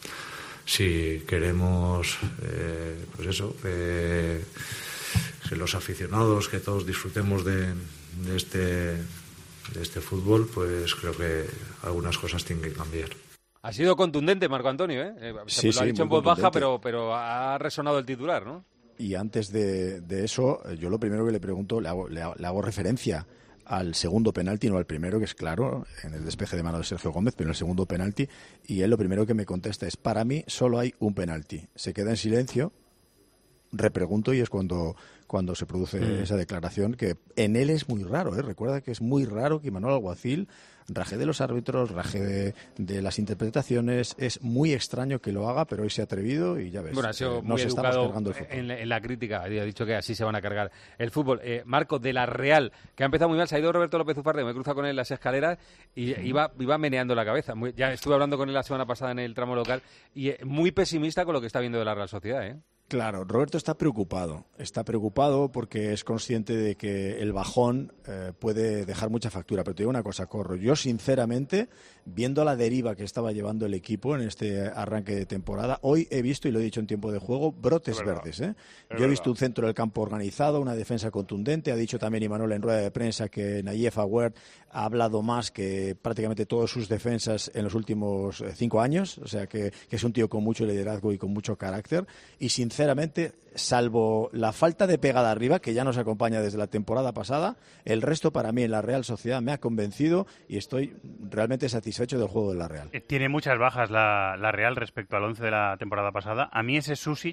si queremos, eh, pues eso, eh, que los aficionados, que todos disfrutemos de, de este... de este fútbol, pues creo que algunas cosas tienen que cambiar. Ha sido contundente Marco Antonio, ¿eh? eh sí, lo sí, ha dicho en voz contundente. baja, pero, pero ha resonado el titular, ¿no? Y antes de, de eso, yo lo primero que le pregunto, le hago, le hago, le hago referencia al segundo penalti, no al primero, que es claro, en el despeje de mano de Sergio Gómez, pero en el segundo penalti, y él lo primero que me contesta es, para mí solo hay un penalti. Se queda en silencio, repregunto y es cuando... cuando se produce mm. esa declaración, que en él es muy raro, ¿eh? Recuerda que es muy raro que Imanol Alguacil raje de los árbitros, raje de, de las interpretaciones, es muy extraño que lo haga, pero hoy se ha atrevido y ya ves, bueno, ha sido eh, no muy se educado está cargando el fútbol. En, en la crítica, ha dicho que así se van a cargar el fútbol. Eh, Marco, de la Real, que ha empezado muy mal, se ha ido Roberto López Ufarte, me cruza con él en las escaleras y mm. iba, iba meneando la cabeza. Muy, ya estuve hablando con él la semana pasada en el tramo local y eh, muy pesimista con lo que está viendo de la Real Sociedad, ¿eh? Claro, Roberto está preocupado, está preocupado porque es consciente de que el bajón eh, puede dejar mucha factura, pero te digo una cosa, Corro, yo sinceramente, viendo la deriva que estaba llevando el equipo en este arranque de temporada, hoy he visto, y lo he dicho en tiempo de juego, brotes verdes, ¿eh? Yo he visto un centro del campo organizado, una defensa contundente, ha dicho también Imanol en rueda de prensa que Nayef Aguerd ha hablado más que prácticamente todas sus defensas en los últimos cinco años, o sea que, que es un tío con mucho liderazgo y con mucho carácter, y sinceramente Sinceramente, salvo la falta de pegada arriba, que ya nos acompaña desde la temporada pasada, el resto para mí en la Real Sociedad me ha convencido y estoy realmente satisfecho del juego de la Real. Tiene muchas bajas la, la Real respecto al once de la temporada pasada. A mí ese Susic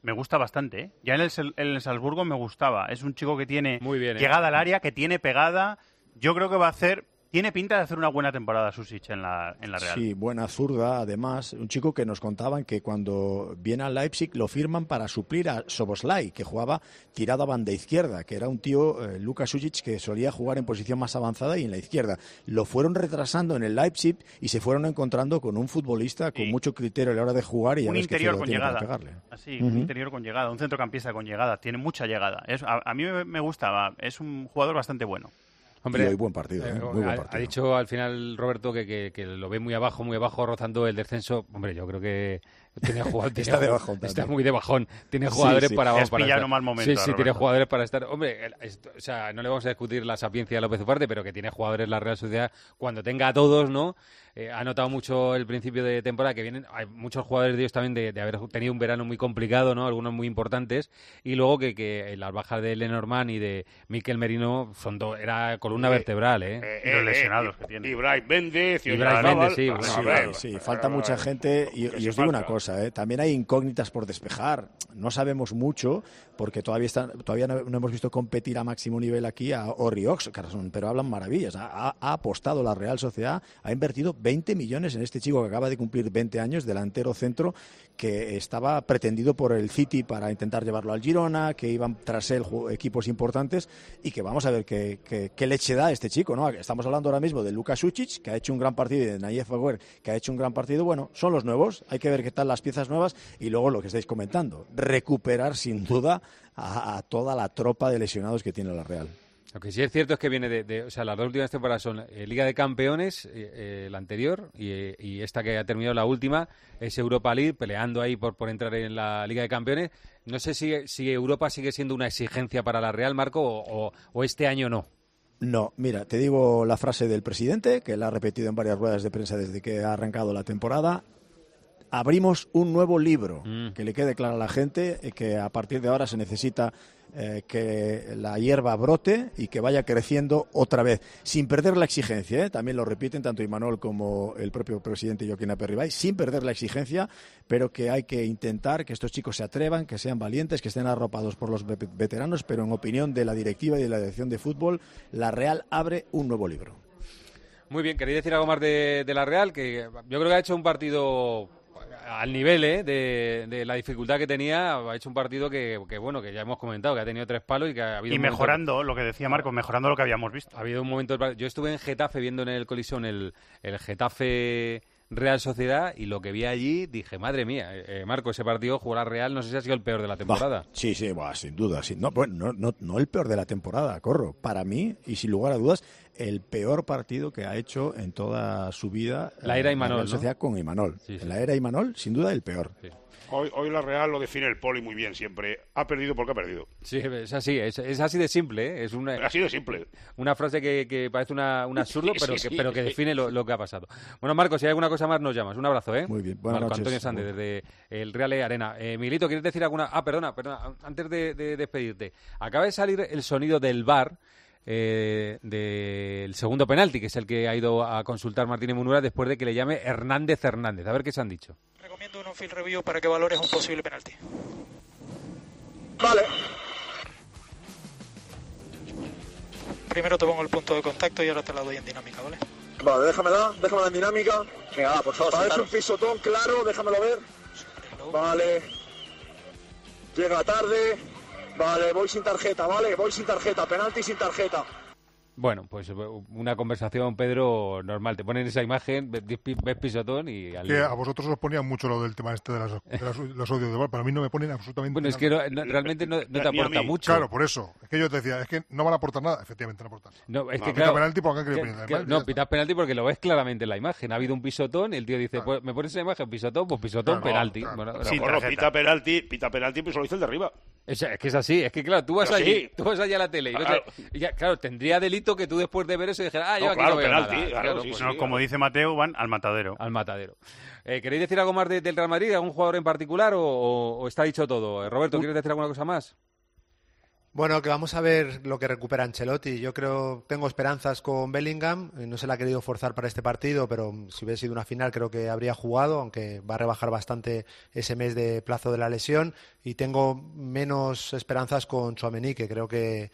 me gusta bastante, ¿eh? Ya en el, en el Salzburgo me gustaba. Es un chico que tiene Muy bien, ¿eh? llegada al área, que tiene pegada. Yo creo que va a hacer... Tiene pinta de hacer una buena temporada Susic en la, en la Real. Sí, buena zurda, además. Un chico que nos contaban que cuando viene al Leipzig lo firman para suplir a Soboslai, que jugaba tirado a banda izquierda, que era un tío, eh, Luka Susic, que solía jugar en posición más avanzada y en la izquierda. Lo fueron retrasando en el Leipzig y se fueron encontrando con un futbolista con sí. mucho criterio a la hora de jugar. Y un interior con llegada. Así, uh-huh. Un interior con llegada, un centrocampista con llegada. Tiene mucha llegada. Es, a, a mí me, me gusta, es un jugador bastante bueno. Hombre, y hoy buen partido, ¿eh? Muy buen partido. Ha, ha dicho al final Roberto que, que, que lo ve muy abajo, muy abajo, rozando el descenso. Hombre, yo creo que tiene jugadores, está de bajón. Está también. muy de bajón. Tiene jugadores sí, sí. para... Es para pillar un mal momento. Sí, sí, Roberto. Tiene jugadores para estar... Hombre, el, el, o sea, no le vamos a discutir la sapiencia de López Ufarte, pero que tiene jugadores la Real Sociedad cuando tenga a todos, ¿no? Eh, ha notado mucho el principio de temporada que vienen, hay muchos jugadores de ellos también de, de haber tenido un verano muy complicado, ¿no? Algunos muy importantes, y luego que, que las bajas de Lenormand y de Mikel Merino son do, era columna eh, vertebral, ¿eh? eh y los eh, lesionados eh, que tienen. Ibrahim Méndez, Ibrahim Méndez, sí, sí, sí, sí, falta mucha gente y, y os digo una cosa, ¿eh? También hay incógnitas por despejar, no sabemos mucho porque todavía están, todavía no, no hemos visto competir a máximo nivel aquí a Orri Oxcarson, pero hablan maravillas, ha, ha apostado la Real Sociedad, ha invertido veinte millones en este chico que acaba de cumplir veinte años, delantero centro, que estaba pretendido por el City para intentar llevarlo al Girona, que iban tras él equipos importantes y que vamos a ver qué, qué, qué leche da este chico, ¿no? Estamos hablando ahora mismo de Luka Sucic, que ha hecho un gran partido, y de Nayef Aguer, que ha hecho un gran partido. Bueno, son los nuevos, hay que ver qué tal las piezas nuevas y luego lo que estáis comentando, recuperar sin duda a, a toda la tropa de lesionados que tiene la Real. Lo que sí es cierto es que viene de, de o sea, las dos últimas temporadas son eh, Liga de Campeones, eh, eh, la anterior, y, eh, y esta que ha terminado la última es Europa League, peleando ahí por, por entrar en la Liga de Campeones. No sé si, si Europa sigue siendo una exigencia para la Real, Marco, o, o, o este año no. No, mira, te digo la frase del presidente, que la ha repetido en varias ruedas de prensa desde que ha arrancado la temporada. Abrimos un nuevo libro, mm. que le quede claro a la gente que a partir de ahora se necesita eh, que la hierba brote y que vaya creciendo otra vez, sin perder la exigencia, ¿eh? También lo repiten tanto Imanol como el propio presidente Joaquín Aperribay, sin perder la exigencia, pero que hay que intentar que estos chicos se atrevan, que sean valientes, que estén arropados por los veteranos, pero en opinión de la directiva y de la dirección de fútbol, la Real abre un nuevo libro. Muy bien, ¿queréis decir algo más de, de la Real? Que yo creo que ha hecho un partido... al nivel ¿eh? de, de la dificultad que tenía, ha hecho un partido que, que, bueno, que ya hemos comentado, que ha tenido tres palos y que ha habido... Y mejorando, momento... lo que decía Marco, mejorando lo que habíamos visto. Ha habido un momento... Yo estuve en Getafe viendo en el Colisión el, el Getafe Real Sociedad y lo que vi allí, dije, madre mía, eh, Marco, ese partido, jugar a Real, no sé si ha sido el peor de la temporada. Bah, sí, sí, bah, sin duda. Sí. No, bueno, no, no, no el peor de la temporada, Corro. Para mí, y sin lugar a dudas, el peor partido que ha hecho en toda su vida la era Imanol, la Real Sociedad, ¿no? Con Imanol. Sí, sí. En la era Imanol, sin duda, el peor. Sí. Hoy, hoy la Real lo define el Poli muy bien siempre. Ha perdido porque ha perdido. Sí, es así, es, es así de simple. ¿eh? Es una, así de simple. Una frase que, que parece una, un absurdo, sí, pero, sí, que, sí, pero que define lo, lo que ha pasado. Bueno, Marcos, si hay alguna cosa más, nos llamas. Un abrazo, ¿eh? Muy bien, buenas Marco noches. Antonio Sández, desde el Real Arena. Eh, Milito, ¿quieres decir alguna...? Ah, perdona, perdona, antes de, de despedirte. Acaba de salir el sonido del V A R eh, del segundo penalti, que es el que ha ido a consultar Martínez Munura después de que le llame Hernández Hernández. A ver qué se han dicho. Recomiendo un on-field review para que valores un posible penalti. Vale. Primero te pongo el punto de contacto y ahora te la doy en dinámica, ¿vale? Vale, déjamela, déjamela en dinámica. Venga, va, por favor. Vale, es un pisotón, claro, déjamelo ver. Vale. Llega tarde. Vale, voy sin tarjeta, vale, voy sin tarjeta, penalti sin tarjeta. Bueno, pues una conversación, Pedro, normal. Te ponen esa imagen, ves, ves pisotón y... Al... Que a vosotros os ponían mucho lo del tema este de, las, de las, los audios de V A R. Para mí no me ponen absolutamente bueno, nada. Bueno, es que no, no, realmente no, no te aporta mucho. Claro, por eso. Es que yo te decía, es que no van a aportar nada. Efectivamente, no aportan. No, es no, que pita claro, penalti porque han querido que, poner que, No, pitas penalti porque lo ves claramente en la imagen. Ha habido un pisotón y el tío dice, claro. pues, ¿me pones esa imagen? Pisotón, pues pisotón, claro, penalti. Claro. Bueno, pero, bueno, pita penalti, pita penalti, pues lo hizo el de arriba. Es, es que es así, es que claro, tú vas pero allí, sí. tú vas allá a la tele y, no claro. Te, y ya, claro, tendría delito que tú después de ver eso dijeras, ah, yo no, aquí claro, no veo penalti, nada. Claro, claro, sí, pues, no, sí, como dice Mateo, van al matadero. Al matadero. Eh, ¿Queréis decir algo más de, del Real Madrid? ¿Algún jugador en particular o, o, o está dicho todo? Roberto, ¿quieres decir alguna cosa más? Bueno, que vamos a ver lo que recupera Ancelotti. Yo creo, tengo esperanzas con Bellingham. No se le ha querido forzar para este partido, pero si hubiera sido una final creo que habría jugado, aunque va a rebajar bastante ese mes de plazo de la lesión. Y tengo menos esperanzas con Tchouaméni, que creo que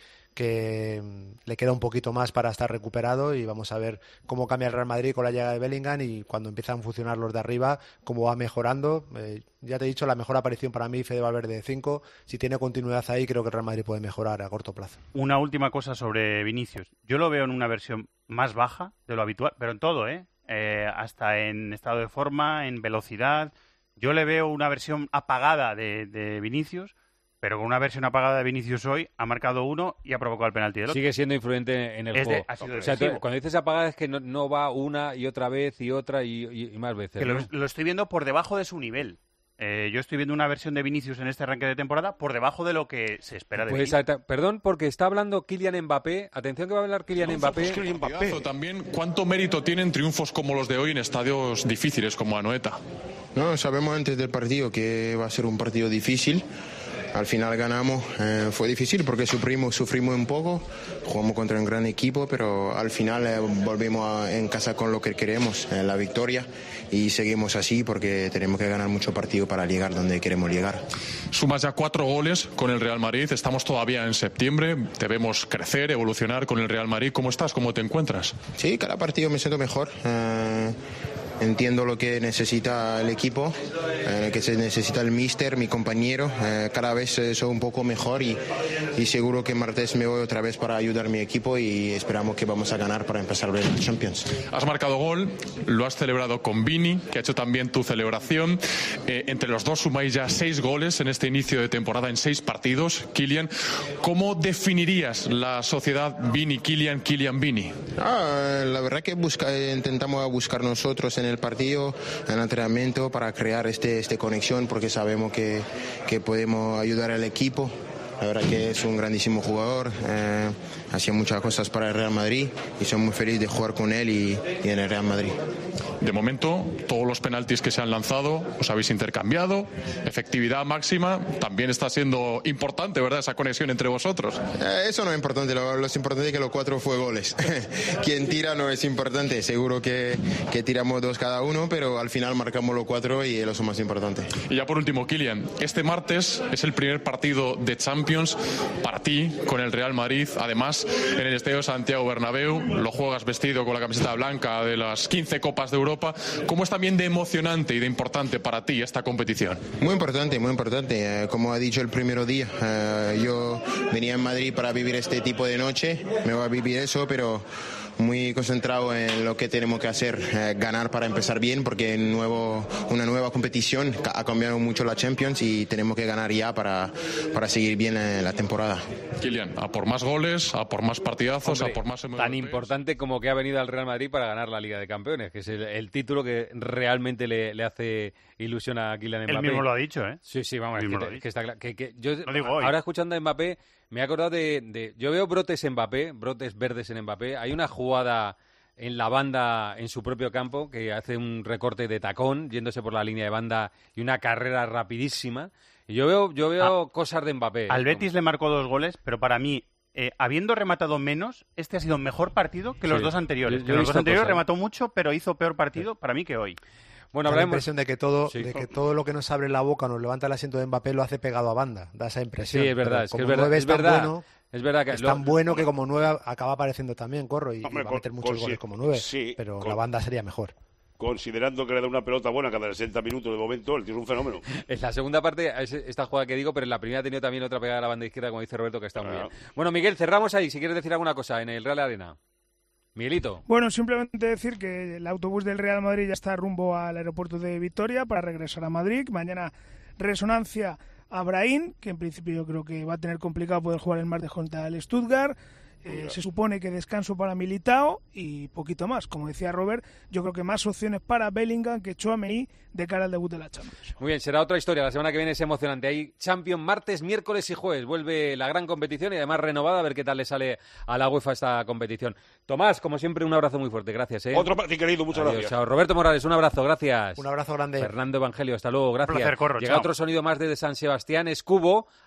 que le queda un poquito más para estar recuperado, y vamos a ver cómo cambia el Real Madrid con la llegada de Bellingham y cuando empiezan a funcionar los de arriba, cómo va mejorando. Eh, ya te he dicho, la mejor aparición para mí, Fede Valverde de cinco. Si tiene continuidad ahí, creo que el Real Madrid puede mejorar a corto plazo. Una última cosa sobre Vinicius. Yo lo veo en una versión más baja de lo habitual, pero en todo, ¿eh? Eh, hasta en estado de forma, en velocidad. Yo le veo una versión apagada de, de Vinicius, pero con una versión apagada de Vinicius hoy ha marcado uno y ha provocado el penalti del otro. Sigue siendo influyente en el es juego. De, ha sido o sea, tú, cuando dices apagada es que no, no va una y otra vez y otra y, y, y más veces. Que ¿no? lo, lo estoy viendo por debajo de su nivel. Eh, yo estoy viendo una versión de Vinicius en este arranque de temporada por debajo de lo que se espera de pues, Vinicius. Perdón, porque está hablando Kylian Mbappé. Atención que va a hablar Kylian Mbappé. Mbappé. También, ¿cuánto mérito tienen triunfos como los de hoy en estadios difíciles como Anoeta? No, sabemos antes del partido que va a ser un partido difícil. Al final ganamos, eh, fue difícil porque sufrimos, sufrimos un poco, jugamos contra un gran equipo, pero al final eh, volvimos a, en casa con lo que queremos, eh, la victoria, y seguimos así porque tenemos que ganar mucho partido para llegar donde queremos llegar. Sumas ya cuatro goles con el Real Madrid, estamos todavía en septiembre, te vemos crecer, evolucionar con el Real Madrid. ¿Cómo estás? ¿Cómo te encuentras? Sí, cada partido me siento mejor. Eh, Entiendo lo que necesita el equipo, eh, que se necesita el míster, mi compañero. Eh, cada vez eh, soy un poco mejor y, y seguro que martes me voy otra vez para ayudar a mi equipo y esperamos que vamos a ganar para empezar a ver el Champions. Has marcado gol, lo has celebrado con Vini, que ha hecho también tu celebración. Eh, entre los dos sumáis ya seis goles en este inicio de temporada en seis partidos. Kylian, ¿cómo definirías la sociedad Vini-Kylian, Kylian-Vini? Ah, la verdad que busca, intentamos buscar nosotros en el partido, en el entrenamiento, para crear este, este conexión, porque sabemos que, que podemos ayudar al equipo. La verdad que es un grandísimo jugador, eh, hacía muchas cosas para el Real Madrid y soy muy feliz de jugar con él y, y en el Real Madrid. De momento, todos los penaltis que se han lanzado os habéis intercambiado, efectividad máxima, también está siendo importante, ¿verdad?, esa conexión entre vosotros. Eh, eso no es importante, lo, lo importante es que los cuatro fue goles. Quien tira no es importante, seguro que, que tiramos dos cada uno, pero al final marcamos los cuatro y eso es más importante. Y ya por último, Kylian, este martes es el primer partido de Champions para ti con el Real Madrid, además en el Estadio Santiago Bernabéu, lo juegas vestido con la camiseta blanca de las quince Copas de Europa. ¿Cómo es también de emocionante y de importante para ti esta competición? Muy importante, muy importante. Eh, como ha dicho el primer día, eh, yo venía en Madrid para vivir este tipo de noche, me voy a vivir eso, pero muy concentrado en lo que tenemos que hacer, eh, ganar para empezar bien, porque nuevo, una nueva competición ha cambiado mucho la Champions y tenemos que ganar ya para, para seguir bien eh, la temporada. Kylian, a por más goles, a por más partidazos, Hombre, a por más... tan importante como que ha venido al Real Madrid para ganar la Liga de Campeones, que es el, el título que realmente le, le hace ilusión a Kylian Mbappé. Él mismo lo ha dicho, ¿eh? Sí, sí, vamos, es que, que está claro. Que, que yo, lo digo hoy. Ahora escuchando a Mbappé, me he acordado de, de... Yo veo brotes en Mbappé, brotes verdes en Mbappé. Hay una jugada en la banda, en su propio campo, que hace un recorte de tacón, yéndose por la línea de banda y una carrera rapidísima. Y yo veo, yo veo ah, cosas de Mbappé. Al Betis le marcó dos goles, pero para mí, eh, habiendo rematado menos, este ha sido un mejor partido que los sí. dos anteriores. Yo, que yo los dos anteriores cosas. remató mucho, pero hizo peor partido para mí que hoy. Bueno, da la impresión de que todo, sí. de que todo lo que nos abre la boca, nos levanta el asiento de Mbappé, lo hace pegado a banda. Da esa impresión. Sí, es verdad. Es, que es verdad. Es, es verdad. Bueno, es verdad que es lo... tan bueno que como nueve acaba apareciendo también, Corro, y, Hombre, y va a meter con, muchos con, goles como nueve. Sí, pero con, la banda sería mejor. Considerando que le da una pelota buena cada sesenta minutos de momento, el tío es un fenómeno. En la segunda parte es esta jugada que digo, pero en la primera ha tenido también otra pegada a la banda izquierda, como dice Roberto, que está muy bien. Bueno, Miguel, cerramos ahí, si quieres decir alguna cosa en el Real Arena. Miguelito. Bueno, simplemente decir que el autobús del Real Madrid ya está rumbo al aeropuerto de Vitoria para regresar a Madrid. Mañana resonancia a Brahim, que en principio yo creo que va a tener complicado poder jugar el martes contra el Stuttgart. Eh, se supone que descanso para Militao y poquito más. Como decía Robert, yo creo que más opciones para Bellingham que Tchouaméni de cara al debut de la Champions. Muy bien, será otra historia. La semana que viene es emocionante. Hay Champions martes, miércoles y jueves. Vuelve la gran competición y además renovada. A ver qué tal le sale a la UEFA esta competición. Tomás, como siempre, un abrazo muy fuerte. Gracias. ¿eh? Otro para ti, querido. Muchas Adiós, gracias. Chao. Roberto Morales, un abrazo. Gracias. Un abrazo grande. Fernando Evangelio, hasta luego. Gracias. Un placer, Corro, Llega chao. otro sonido más desde San Sebastián. Es Cubo.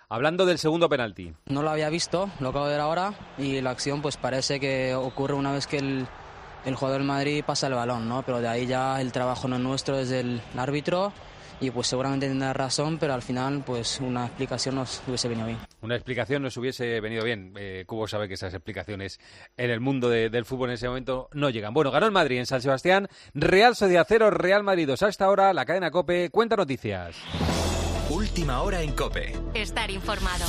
hablando del segundo penalti. No lo había visto, lo acabo de ver ahora, y la acción pues parece que ocurre una vez que el, el jugador del Madrid pasa el balón, ¿no? Pero de ahí ya el trabajo no es nuestro, desde el árbitro, y pues seguramente tendrá razón, pero al final pues una explicación nos hubiese venido bien. Una explicación nos hubiese venido bien. Eh, Cubo sabe que esas explicaciones en el mundo de, del fútbol en ese momento no llegan. Bueno, ganó el Madrid en San Sebastián, Real Sociedad cero, Real Madrid dos. Hasta ahora la cadena COPE cuenta noticias. Última hora en COPE. Estar informado.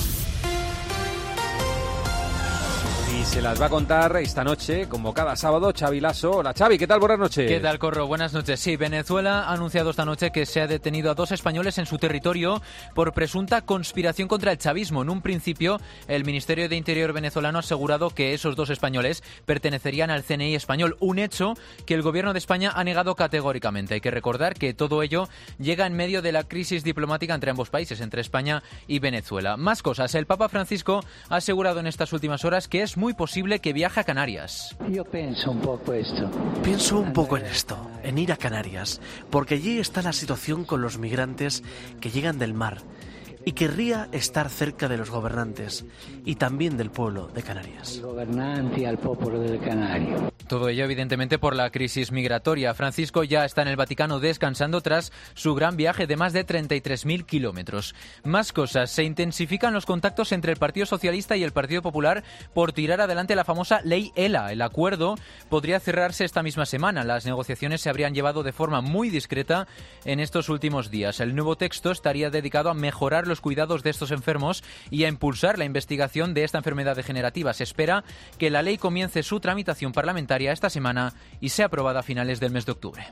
Y se las va a contar esta noche, como cada sábado, Xavi Lasso. Hola Xavi, ¿qué tal? Buenas noches. ¿Qué tal, Corro? Buenas noches. Sí, Venezuela ha anunciado esta noche que se ha detenido a dos españoles en su territorio por presunta conspiración contra el chavismo. En un principio, el Ministerio de Interior venezolano ha asegurado que esos dos españoles pertenecerían al C N I español, un hecho que el gobierno de España ha negado categóricamente. Hay que recordar que todo ello llega en medio de la crisis diplomática entre ambos países, entre España y Venezuela. Más cosas. El Papa Francisco ha asegurado en estas últimas horas que es muy posible que viaje a Canarias. Yo pienso un poco esto. Pienso un poco en esto, en ir a Canarias, porque allí está la situación con los migrantes que llegan del mar. Y querría estar cerca de los gobernantes y también del pueblo de Canarias. Gobernanti al pueblo de Canarias. Todo ello, evidentemente, por la crisis migratoria. Francisco ya está en el Vaticano descansando tras su gran viaje de más de treinta y tres mil kilómetros. Más cosas. Se intensifican los contactos entre el Partido Socialista y el Partido Popular por tirar adelante la famosa Ley ELA. El acuerdo podría cerrarse esta misma semana. Las negociaciones se habrían llevado de forma muy discreta en estos últimos días. El nuevo texto estaría dedicado a mejorar los cuidados de estos enfermos y a impulsar la investigación de esta enfermedad degenerativa. Se espera que la ley comience su tramitación parlamentaria esta semana y sea aprobada a finales del mes de octubre.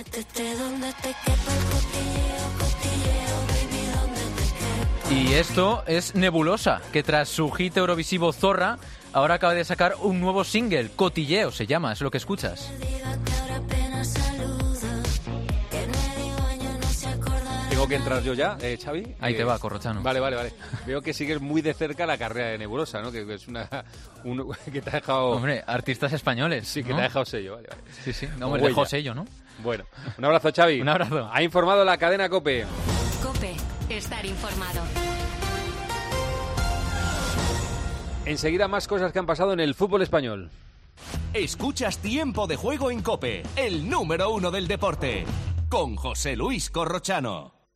Y esto es Nebulosa, que tras su hit eurovisivo Zorra, ahora acaba de sacar un nuevo single, Cotilleo se llama, es lo que escuchas. ¿Tengo que entrar yo ya, eh, Xavi? Ahí eh, te va, Corrochano. Vale, vale, vale. Veo que sigues muy de cerca la carrera de Nebulosa, ¿no? Que es una... Un, que te ha dejado... Hombre, artistas españoles, Sí, que ¿no? te ha dejado sello, vale, vale. Sí, sí, no, me dejó sello, ¿no? Bueno, un abrazo, Xavi. Un abrazo. Ha informado la cadena COPE. COPE, estar informado. Enseguida más cosas que han pasado en el fútbol español. Escuchas Tiempo de Juego en COPE, el número uno del deporte, con José Luis Corrochano.